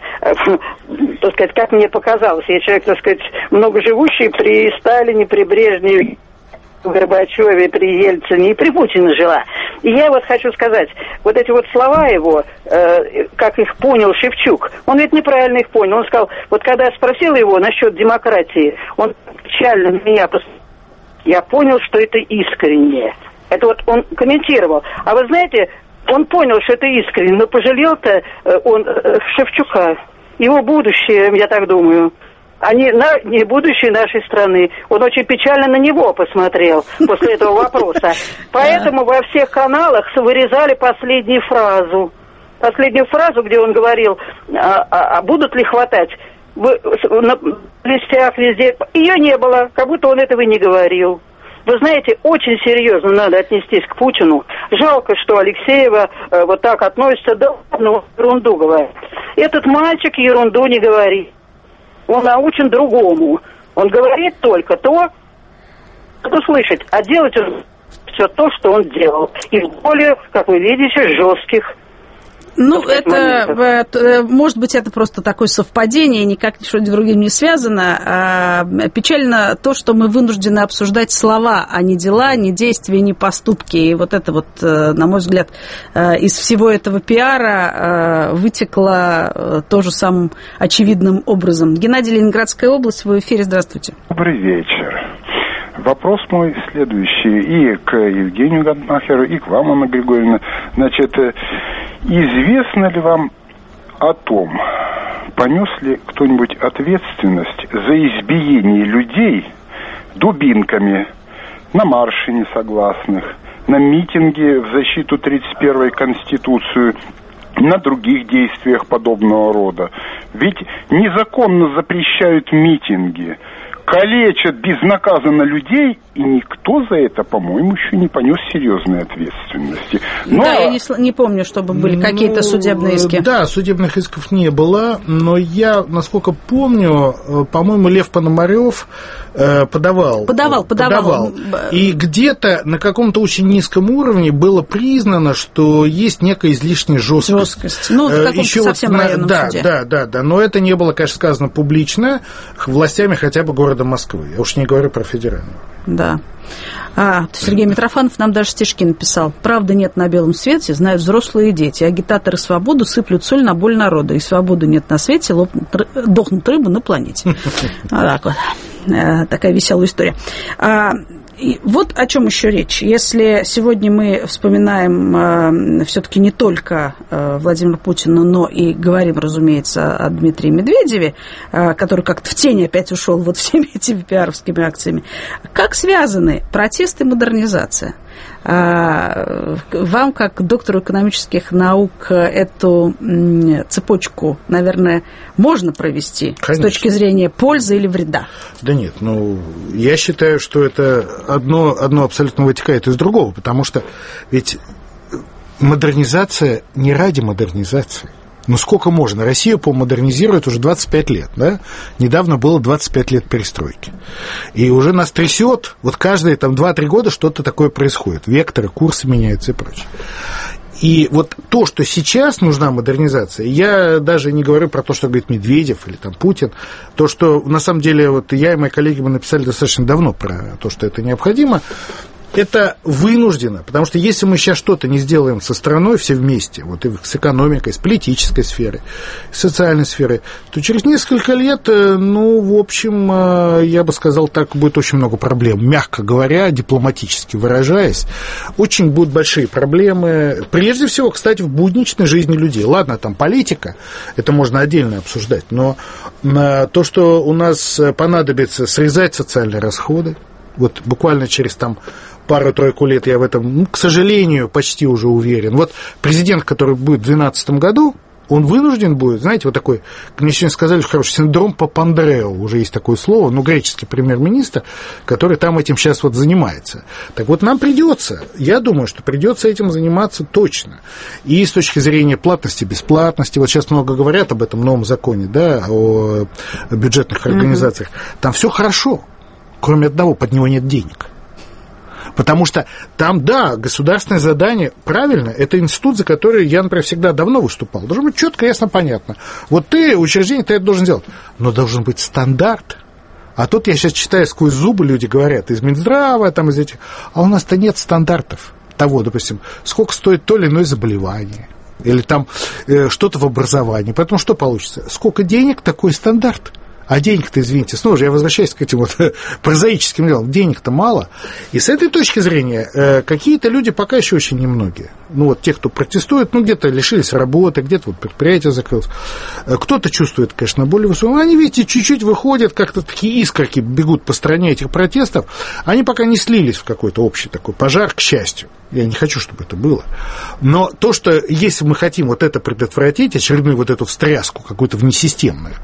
Speaker 7: так сказать, как мне показалось, я человек, так сказать, многоживущий при Сталине, при Брежневе, Горбачеве, при Ельцине и при Путине жила. И я вот хочу сказать, вот эти вот слова его, как их понял Шевчук, он ведь неправильно их понял. Он сказал, вот когда я спросила его насчет демократии, он печально на меня посмотрел, я понял, что это искренне. Это вот он комментировал. А вы знаете, он понял, что это искренне, но пожалел-то он Шевчука. Его будущее, я так думаю. Не будущее нашей страны. Он очень печально на него посмотрел после этого вопроса. Поэтому во всех каналах вырезали последнюю фразу. Последнюю фразу, где он говорил, будут ли хватать. на листях везде. Ее не было, как будто он этого не говорил. Вы знаете, очень серьезно надо отнестись к Путину. Жалко, что Алексеева вот так относится, да, ну, ерунду говорит. Этот мальчик ерунду не говорит. Он научен другому. Он говорит только то, что слышать, а делать он все то, что он делал. И в более, как вы видите, жестких.
Speaker 2: Ну, это, может быть, это просто такое совпадение, никак ничего другим не связано. Печально то, что мы вынуждены обсуждать слова, а не дела, не действия, не поступки. И вот это вот, на мой взгляд, из всего этого пиара вытекло тоже самым очевидным образом. Геннадий, Ленинградская область, вы в эфире, здравствуйте.
Speaker 8: Добрый вечер. Вопрос мой следующий и к Евгению Гантмахеру, и к вам, Анна Григорьевна. Значит, известно ли вам о том, понес ли кто-нибудь ответственность за избиение людей дубинками на марше несогласных, на митинге в защиту 31-й Конституции, на других действиях подобного рода? Ведь незаконно запрещают митинги, калечат безнаказанно людей, и никто за это, по-моему, еще не понес серьезной ответственности. Но...
Speaker 2: Да, я не помню, чтобы были какие-то судебные иски.
Speaker 1: Да, судебных исков не было, но я, насколько помню, по-моему, Лев Пономарев подавал. И где-то на каком-то очень низком уровне было признано, что есть некая излишняя жесткость.
Speaker 2: Ну, в каком-то совсем районном суде.
Speaker 1: Да, но это не было, конечно, сказано публично властями хотя бы города Москвы. Я уж не говорю про федеральную.
Speaker 2: Да. Сергей Митрофанов нам даже стишки написал. «Правды нет на белом свете, знают взрослые и дети. Агитаторы свободу сыплют соль на боль народа. И свободы нет на свете, дохнут рыбы на планете». Так вот. Такая веселая история. И вот о чем еще речь. Если сегодня мы вспоминаем все-таки не только Владимира Путина, но и говорим, разумеется, о Дмитрии Медведеве, который как-то в тень опять ушел вот всеми этими пиаровскими акциями, как связаны протест и модернизация? Вам, как доктору экономических наук, эту цепочку, наверное, можно провести? Конечно. С точки зрения пользы или вреда?
Speaker 1: Да нет, я считаю, что это одно абсолютно вытекает из другого, потому что ведь модернизация не ради модернизации. Сколько можно? Россию, по-моему, модернизирует уже 25 лет, да? Недавно было 25 лет перестройки. И уже нас трясет, вот каждые 2-3 года что-то такое происходит. Векторы, курсы меняются и прочее. И вот то, что сейчас нужна модернизация, я даже не говорю про то, что говорит Медведев или Путин, то, что на самом деле вот я и мои коллеги мы написали достаточно давно про то, что это необходимо, это вынуждено, потому что если мы сейчас что-то не сделаем со страной все вместе, вот и с экономикой, с политической сферой, с социальной сферой, то через несколько лет, в общем, я бы сказал так, будет очень много проблем, мягко говоря, дипломатически выражаясь, очень будут большие проблемы, прежде всего, кстати, в будничной жизни людей. Ладно, там политика, это можно отдельно обсуждать, но то, что у нас понадобится срезать социальные расходы, вот буквально через пару-тройку лет я в этом, к сожалению, почти уже уверен. Вот президент, который будет в 2012 году, он вынужден будет, знаете, вот такой, мне сегодня сказали, что хороший синдром Папандрео, уже есть такое слово, греческий премьер-министр, который там этим сейчас вот занимается. Так вот, нам придется, я думаю, что придется этим заниматься точно. И с точки зрения платности, бесплатности, вот сейчас много говорят об этом новом законе, да, о бюджетных организациях, там все хорошо, кроме одного, под него нет денег. Потому что там, да, государственное задание, правильно, это институт, за который я, например, всегда давно выступал. Должно быть четко, ясно, понятно. Вот ты, учреждение, ты это должен делать. Но должен быть стандарт. А тут я сейчас читаю сквозь зубы, люди говорят, из Минздрава, там, из этих... А у нас-то нет стандартов того, допустим, сколько стоит то или иное заболевание. Или там что-то в образовании. Поэтому что получится? Сколько денег, такой стандарт. А денег-то, извините, снова же я возвращаюсь к этим вот прозаическим делам, денег-то мало. И с этой точки зрения какие-то люди пока еще очень немногие. Вот те, кто протестует, где-то лишились работы, где-то вот предприятие закрылось. Кто-то чувствует, конечно, более высокую. Они, видите, чуть-чуть выходят, как-то такие искорки бегут по стране этих протестов. Они пока не слились в какой-то общий такой пожар, к счастью. Я не хочу, чтобы это было. Но то, что если мы хотим вот это предотвратить, очередную вот эту встряску какую-то внесистемную,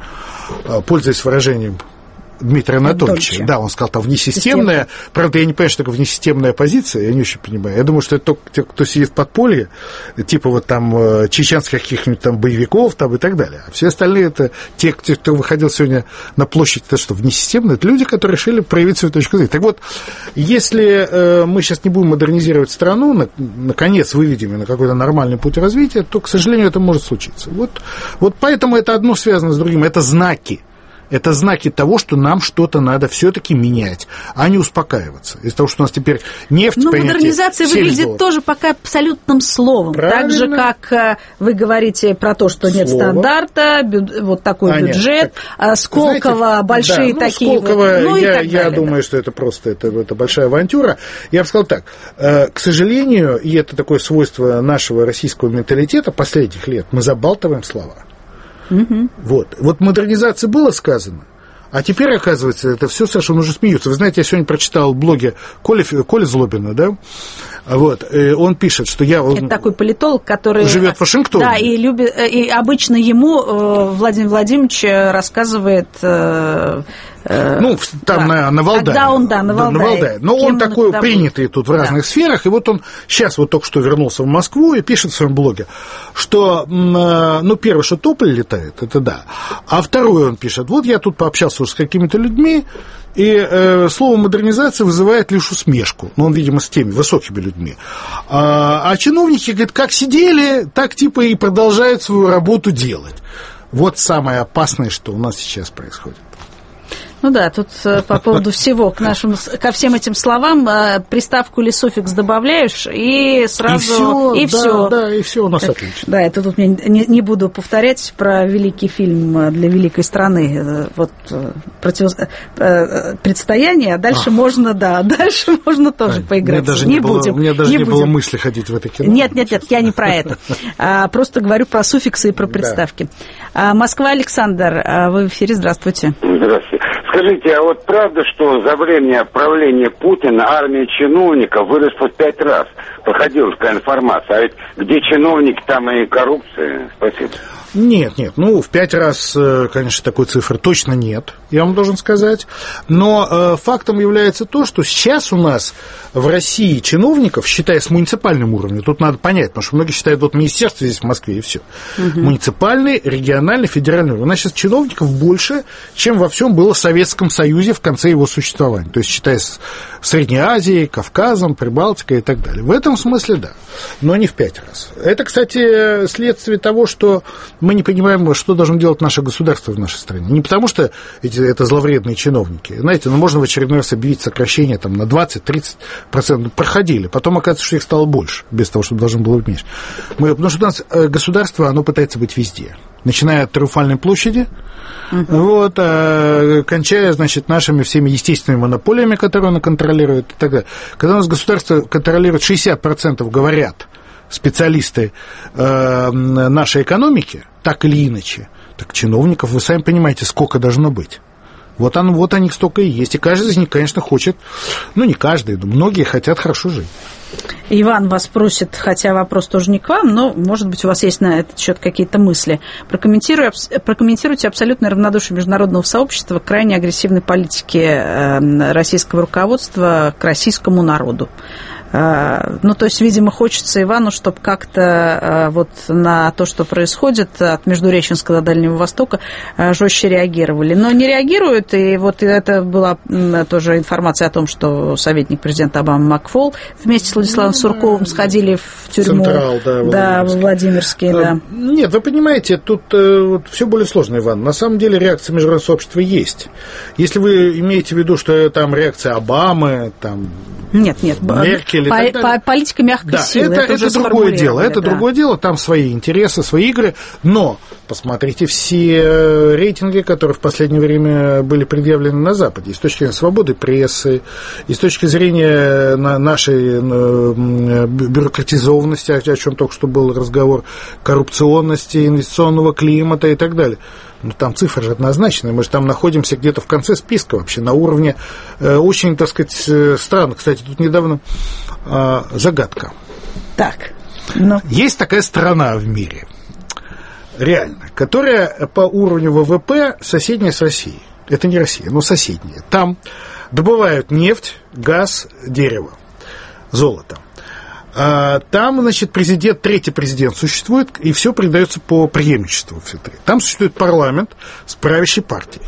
Speaker 1: пользуясь выражением Дмитрия Анатольевича. Да, он сказал, там внесистемная. Правда, я не понимаю, что такое внесистемная оппозиция, я не очень понимаю. Я думаю, что это только те, кто сидит в подполье, типа вот там чеченских каких-нибудь там боевиков там, и так далее. А все остальные это те, кто выходил сегодня на площадь, это что, внесистемные? Это люди, которые решили проявить свою точку зрения. Так вот, если мы сейчас не будем модернизировать страну, наконец выведем ее на какой-то нормальный путь развития, то, к сожалению, это может случиться. Вот поэтому это одно связано с другим. Это знаки. Это знаки того, что нам что-то надо все-таки менять, а не успокаиваться. Из-за того, что у нас теперь нефть...
Speaker 2: Но модернизация выглядит тоже пока абсолютным словом. Правильно. Так же, как вы говорите про то, что нет стандарта, вот такой бюджет, Сколково, знаете, большие такие...
Speaker 1: Сколково, я думаю, что это просто это большая авантюра. Я бы сказал так, к сожалению, и это такое свойство нашего российского менталитета последних лет, мы забалтываем слова. Вот модернизация было сказано, а теперь, оказывается, это все, Саша, он уже смеется. Вы знаете, я сегодня прочитал в блоге Коли Злобина, да? Вот, он пишет, что
Speaker 2: это такой политолог, который
Speaker 1: живет в Вашингтоне.
Speaker 2: Да, и обычно ему Владимир Владимирович рассказывает...
Speaker 1: там на Валдае.
Speaker 2: Когда он, на Валдае.
Speaker 1: Но он такой принятый тут в разных сферах, и вот он сейчас вот только что вернулся в Москву и пишет в своем блоге, что, первое, что тополь летает, это да, а второе он пишет, вот я тут пообщался уже с какими-то людьми, и слово модернизация вызывает лишь усмешку, он, видимо, с теми высокими людьми. А чиновники, говорят, как сидели, так типа и продолжают свою работу делать. Вот самое опасное, что у нас сейчас происходит.
Speaker 2: Ну да, тут по поводу всего, ко всем этим словам приставку или суффикс добавляешь, и сразу...
Speaker 1: И все. Да, и все у нас отлично.
Speaker 2: Да, это тут не буду повторять про великий фильм для великой страны. Вот предстояние, а дальше можно тоже поиграть.
Speaker 1: Не будем. У меня даже не было мысли ходить в это кино.
Speaker 2: Нет, я не про это. Просто говорю про суффиксы и про приставки. Москва, Александр, вы в эфире, здравствуйте.
Speaker 9: Здравствуйте. Скажите, а вот правда, что за время правления Путина армия чиновников выросла в 5 раз? Проходила такая информация. А ведь где чиновники, там и коррупция. Спасибо.
Speaker 1: Нет, в 5 раз, конечно, такой цифры точно нет, я вам должен сказать, но фактом является то, что сейчас у нас в России чиновников, считая с муниципальным уровнем, тут надо понять, потому что многие считают, вот министерство здесь в Москве и все, муниципальный, региональный, федеральный уровень, у нас сейчас чиновников больше, чем во всем было в Советском Союзе в конце его существования, то есть считая с Средней Азией, Кавказом, Прибалтикой и так далее. В этом смысле да, но не в 5 раз. Это, кстати, следствие того, что мы не понимаем, что должно делать наше государство в нашей стране. Не потому, что это зловредные чиновники. Знаете, можно в очередной раз объявить сокращение там, на 20-30%. Проходили. Потом оказывается, что их стало больше, без того, чтобы должно было быть меньше. Потому что у нас государство, оно пытается быть везде. Начиная от Триумфальной площади, кончая, значит, нашими всеми естественными монополиями, которые оно контролирует, и так далее. Когда у нас государство контролирует 60%, говорят специалисты нашей экономики, так или иначе, так чиновников, вы сами понимаете, сколько должно быть. Вот они столько и есть. И каждый из них, конечно, хочет, не каждый, но многие хотят хорошо жить.
Speaker 2: Иван вас просит, хотя вопрос тоже не к вам, но, может быть, у вас есть на этот счет какие-то мысли. Прокомментируйте абсолютное равнодушие международного сообщества к крайне агрессивной политике российского руководства к российскому народу. То есть, видимо, хочется Ивану, чтобы как-то вот на то, что происходит от Междуреченска до Дальнего Востока, жестче реагировали. Но не реагируют, и вот это была тоже информация о том, что советник президента Обамы Макфол вместе с Владиславом Сурковым сходили в тюрьму.
Speaker 1: Централ,
Speaker 2: Владимирский, да.
Speaker 1: Нет, вы понимаете, тут все более сложно, Иван. На самом деле реакция международного сообщества есть. Если вы имеете в виду, что там реакция Обамы, там...
Speaker 2: Нет.
Speaker 1: Меркель.
Speaker 2: Политика мягкой силы.
Speaker 1: Это другое дело. Это другое дело. Там свои интересы, свои игры. Но посмотрите все рейтинги, которые в последнее время были предъявлены на Западе. И с точки зрения свободы прессы, и с точки зрения нашей бюрократизованности, о чем только что был разговор, коррупционности, инвестиционного климата и так далее. Там цифры же однозначные. Мы же там находимся где-то в конце списка вообще, на уровне очень, так сказать, стран. Кстати, тут недавно загадка.
Speaker 2: Так.
Speaker 1: Есть такая страна в мире, реально, которая по уровню ВВП соседняя с Россией. Это не Россия, но соседняя. Там добывают нефть, газ, дерево, золото. Там, значит, третий президент существует, и все передается по преемничеству. Там существует парламент с правящей партией.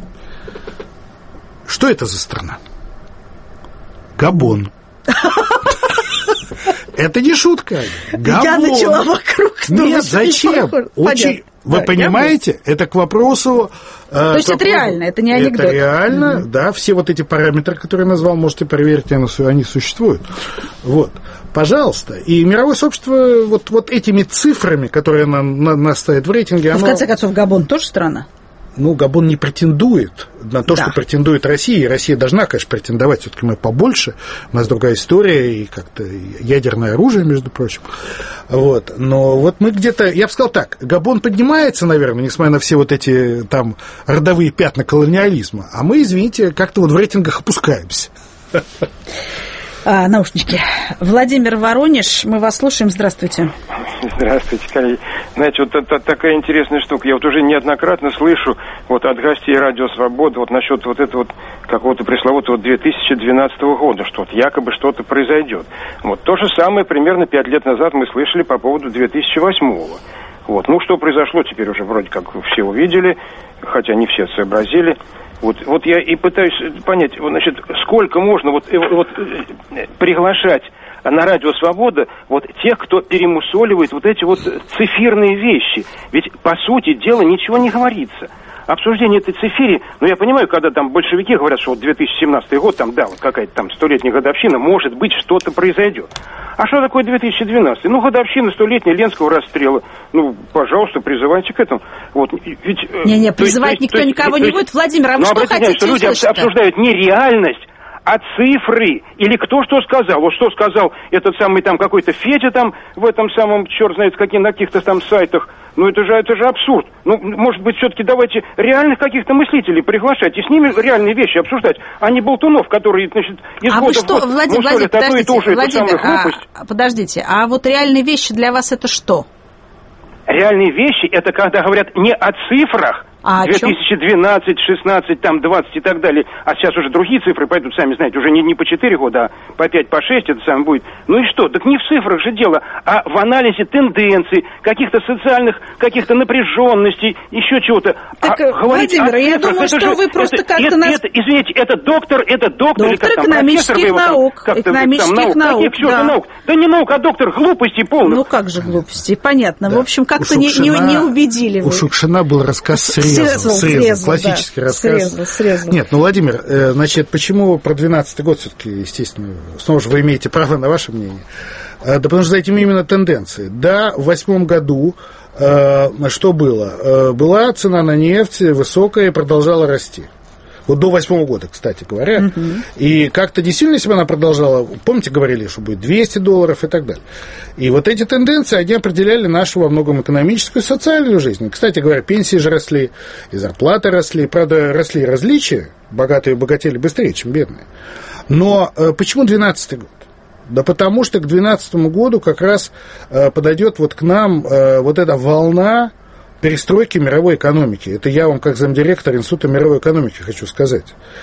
Speaker 1: Что это за страна? Габон. Это не шутка. Габон.
Speaker 2: Я начала вокруг.
Speaker 1: Нет, зачем? Очень... Вы понимаете, это к вопросу...
Speaker 2: То есть это реально, это не анекдот.
Speaker 1: Это реально, да, все вот эти параметры, которые я назвал, можете проверить, они существуют. Вот, пожалуйста. И мировое сообщество вот этими цифрами, которые она ставит в рейтинге...
Speaker 2: В конце концов, Габон тоже страна?
Speaker 1: Ну, Габон не претендует на то, что претендует Россия, и Россия должна, конечно, претендовать, все-таки мы побольше, у нас другая история, и как-то ядерное оружие, между прочим, вот, но вот мы где-то, я бы сказал так, Габон поднимается, наверное, несмотря на все вот эти там родовые пятна колониализма, а мы, извините, как-то вот в рейтингах опускаемся.
Speaker 2: Наушнички. Владимир, Воронеж, мы вас слушаем, здравствуйте.
Speaker 10: Здравствуйте, коллеги. Знаете, вот это такая интересная штука. Я вот уже неоднократно слышу вот от гостей Радио Свобода вот насчет вот этого вот какого-то пресловутого 2012 года, что вот якобы что-то произойдет. Вот то же самое примерно 5 лет назад мы слышали по поводу 2008. Вот. Ну, что произошло, теперь уже вроде как все увидели, хотя не все сообразили. Вот я и пытаюсь понять, значит, сколько можно приглашать на Радио Свобода вот тех, кто перемусоливает вот эти вот цифирные вещи. Ведь, по сути дела, ничего не говорится. Обсуждение этой цифири, ну, я понимаю, когда там большевики говорят, что вот 2017 год, там, да, вот какая-то там 100-летняя годовщина, может быть, что-то произойдет. А что такое 2012? Ну, годовщина 100-летняя Ленского расстрела. Ну, пожалуйста, призывайте к этому. Вот, ведь,
Speaker 2: не, призывать никто никого не будет. Владимир, а вы что хотите
Speaker 10: что люди обсуждают не реальность, а цифры, или кто что сказал. Вот что сказал этот самый там какой-то Федя там в этом самом, черт знает, на каких-то там сайтах. Ну, это же абсурд. Ну, может быть, все-таки давайте реальных каких-то мыслителей приглашать и с ними реальные вещи обсуждать, а не болтунов, которые, значит, из года в год мусолят одно и то же, эту самую глупость.
Speaker 2: Подождите, а вот реальные вещи для вас это что?
Speaker 10: Реальные вещи, это когда говорят не о цифрах, 2012, 16, там, 20 и так далее. А сейчас уже другие цифры пойдут, сами знаете, уже не по 4 года, а по 5, по 6 это самое будет. Ну и что? Так не в цифрах же дело, а в анализе тенденций, каких-то социальных, каких-то напряженностей, еще чего-то.
Speaker 2: Так, Владимир, я думаю, что вы просто как-то нас...
Speaker 10: Извините, это доктор
Speaker 2: или как там, экономических наук. Экономических наук,
Speaker 10: да. Да не наук, а доктор глупостей полных.
Speaker 2: Ну как же глупостей, понятно. В общем, как-то не убедили вы.
Speaker 1: У Шукшина был рассказ срезал, классический рассказ.
Speaker 2: Срезал.
Speaker 1: Нет, ну, Владимир, значит, почему про 12-й год все-таки, естественно, снова же вы имеете право на ваше мнение. Да потому что за этим именно тенденции. Да, в 2008 году что было? Была цена на нефть высокая и продолжала расти. Вот до 2008 года, кстати говоря. И как-то действительно, если бы она продолжала, помните, говорили, что будет $200 и так далее. И вот эти тенденции, они определяли нашу во многом экономическую и социальную жизнь. Кстати говоря, пенсии же росли, и зарплаты росли. Правда, росли различия. Богатые богатели быстрее, чем бедные. Но почему 2012 год? Да потому что к 2012 году как раз подойдет вот к нам вот эта волна перестройки мировой экономики. Это я вам, как замдиректора Института мировой экономики, хочу сказать.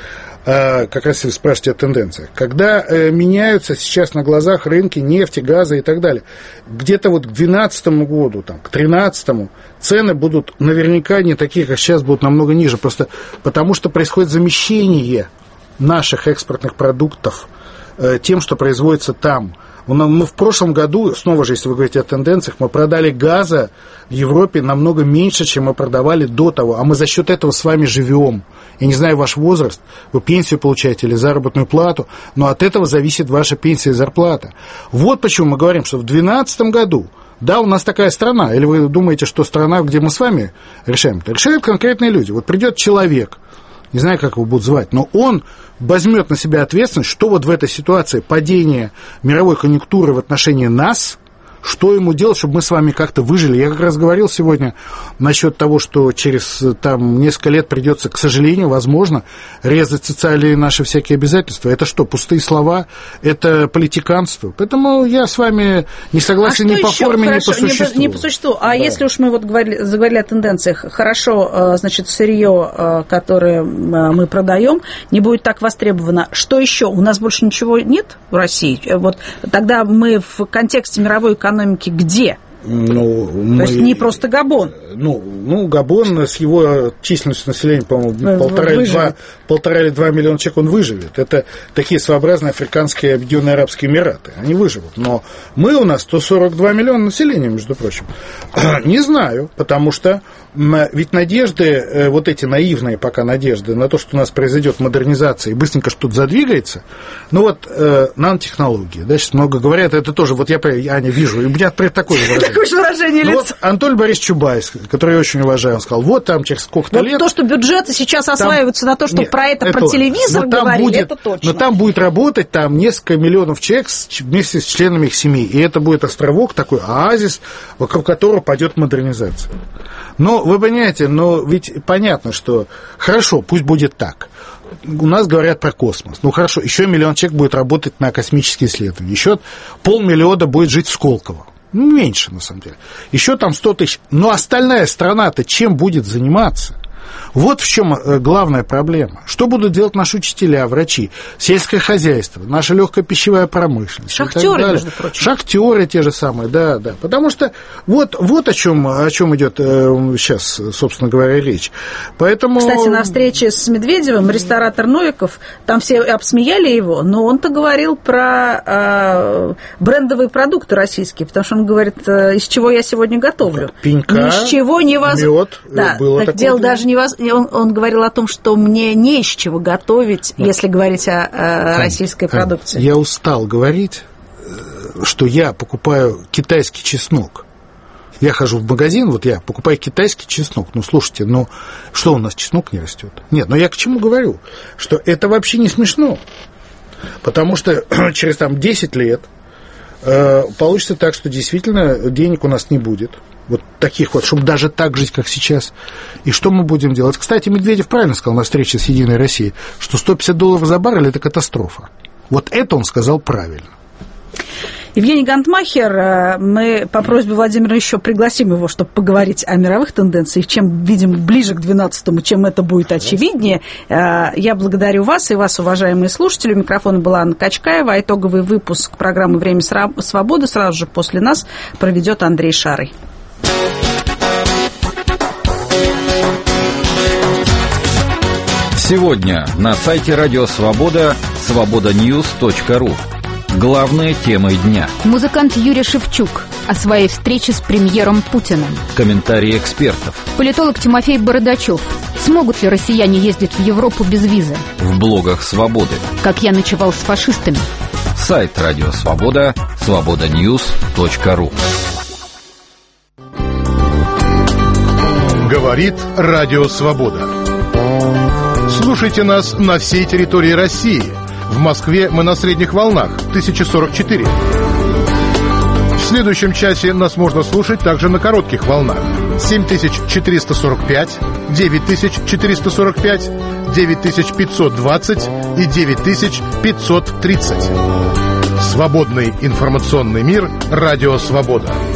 Speaker 1: Как раз если вы спрашиваете о тенденциях. Когда меняются сейчас на глазах рынки нефти, газа и так далее, где-то вот к 2012 году, там, к 2013 цены будут наверняка не такие, как сейчас, будут намного ниже. Просто потому что происходит замещение наших экспортных продуктов тем, что производится там. Мы в прошлом году, снова же, если вы говорите о тенденциях, мы продали газа в Европе намного меньше, чем мы продавали до того. А мы за счет этого с вами живем. Я не знаю ваш возраст, вы пенсию получаете или заработную плату, но от этого зависит ваша пенсия и зарплата. Вот почему мы говорим, что в 2012 году, да, у нас такая страна, или вы думаете, что страна, где мы с вами решаем? Это решают конкретные люди. Вот придет человек, не знаю, как его будут звать, но он возьмет на себя ответственность, что вот в этой ситуации падения мировой конъюнктуры в отношении нас, Что ему делать, чтобы мы с вами как-то выжили? Я как раз говорил сегодня насчет того, что через там, несколько лет придется, к сожалению, возможно, резать социальные наши всякие обязательства. Это что, пустые слова? Это политиканство? Поэтому я с вами не согласен ни по форме, ни по существу.
Speaker 2: Не по существу. А если уж мы вот заговорили о тенденциях, хорошо, значит, сырье, которое мы продаем, не будет так востребовано. Что еще? У нас больше ничего нет в России? Вот тогда мы в контексте мировой экономики где?
Speaker 1: То
Speaker 2: есть не просто Габон.
Speaker 1: Габон с его численностью населения, по-моему, 1,5 или 2 миллиона человек, он выживет. Это такие своеобразные африканские Объединенные Арабские Эмираты. Они выживут. Но мы у нас 142 миллиона населения, между прочим. Не знаю, потому что ведь надежды, вот эти наивные пока надежды на то, что у нас произойдет модернизация и быстренько что-то задвигается, нанотехнологии, да, сейчас много говорят, это тоже, вот я, Аня, вижу, и у меня такое же выражение.
Speaker 2: Такое же выражение лица.
Speaker 1: Вот Анатолий Борисович Чубайс, который я очень уважаю, он сказал, вот там через сколько-то лет...
Speaker 2: То, что бюджеты сейчас осваиваются на то, чтобы про телевизор говорили, это точно.
Speaker 1: Но там будет работать там несколько миллионов человек вместе с членами их семей, и это будет островок, такой оазис, вокруг которого пойдет модернизация. Но вы понимаете, ведь понятно, что хорошо, пусть будет так. У нас говорят про космос. Хорошо, еще 1 миллион человек будет работать на космические исследования. Еще 500 000 будет жить в Сколково. Меньше, на самом деле. Еще там 100 000. Но остальная страна-то чем будет заниматься? Вот в чем главная проблема. Что будут делать наши учителя, врачи, сельское хозяйство, наша легкая пищевая промышленность?
Speaker 2: Шахтеры, между прочим.
Speaker 1: Шахтеры те же самые, да. Потому что вот о чем идет сейчас, собственно говоря, речь. Поэтому...
Speaker 2: Кстати, на встрече с Медведевым ресторатор Новиков, там все обсмеяли его, но он-то говорил про брендовые продукты российские, потому что он говорит, из чего я сегодня готовлю.
Speaker 1: Пенька,
Speaker 2: ни с чего невозможно.
Speaker 1: Мед, было
Speaker 2: так
Speaker 1: такое.
Speaker 2: Дело даже не он говорил о том, что мне не из чего готовить, если говорить о российской продукции.
Speaker 1: Я устал говорить, что я покупаю китайский чеснок. Я хожу в магазин, я покупаю китайский чеснок. Слушайте, что у нас чеснок не растет? Нет, я к чему говорю? Что это вообще не смешно. Потому что через 10 лет получится так, что действительно денег у нас не будет. Вот таких чтобы даже так жить, как сейчас. И что мы будем делать? Кстати, Медведев правильно сказал на встрече с «Единой Россией», что $150 за баррель – это катастрофа. Вот это он сказал правильно.
Speaker 2: Евгений Гантмахер, мы по просьбе Владимира еще пригласим его, чтобы поговорить о мировых тенденциях. Чем, видим, ближе к 12-му, чем это будет очевиднее. Я благодарю вас и вас, уважаемые слушатели. У микрофона была Анна Качкаева. Итоговый выпуск программы «Время свободы» сразу же после нас проведет Андрей Шарый.
Speaker 11: Сегодня на сайте Радио Свобода свободаньюз.ру. Главные темы дня.
Speaker 12: Музыкант Юрий Шевчук о своей встрече с премьером Путиным.
Speaker 11: Комментарии экспертов.
Speaker 12: Политолог Тимофей Бородачев. Смогут ли россияне ездить в Европу без визы?
Speaker 11: В блогах Свободы.
Speaker 12: Как я ночевал с фашистами.
Speaker 11: Сайт Радио Свобода свободаньюз.ру.
Speaker 13: Говорит Радио Свобода. Слушайте нас на всей территории России. В Москве мы на средних волнах 1044. В следующем часе нас можно слушать также на коротких волнах 7445, 9445, 9520 и 9530. Свободный информационный мир. Радио Свобода.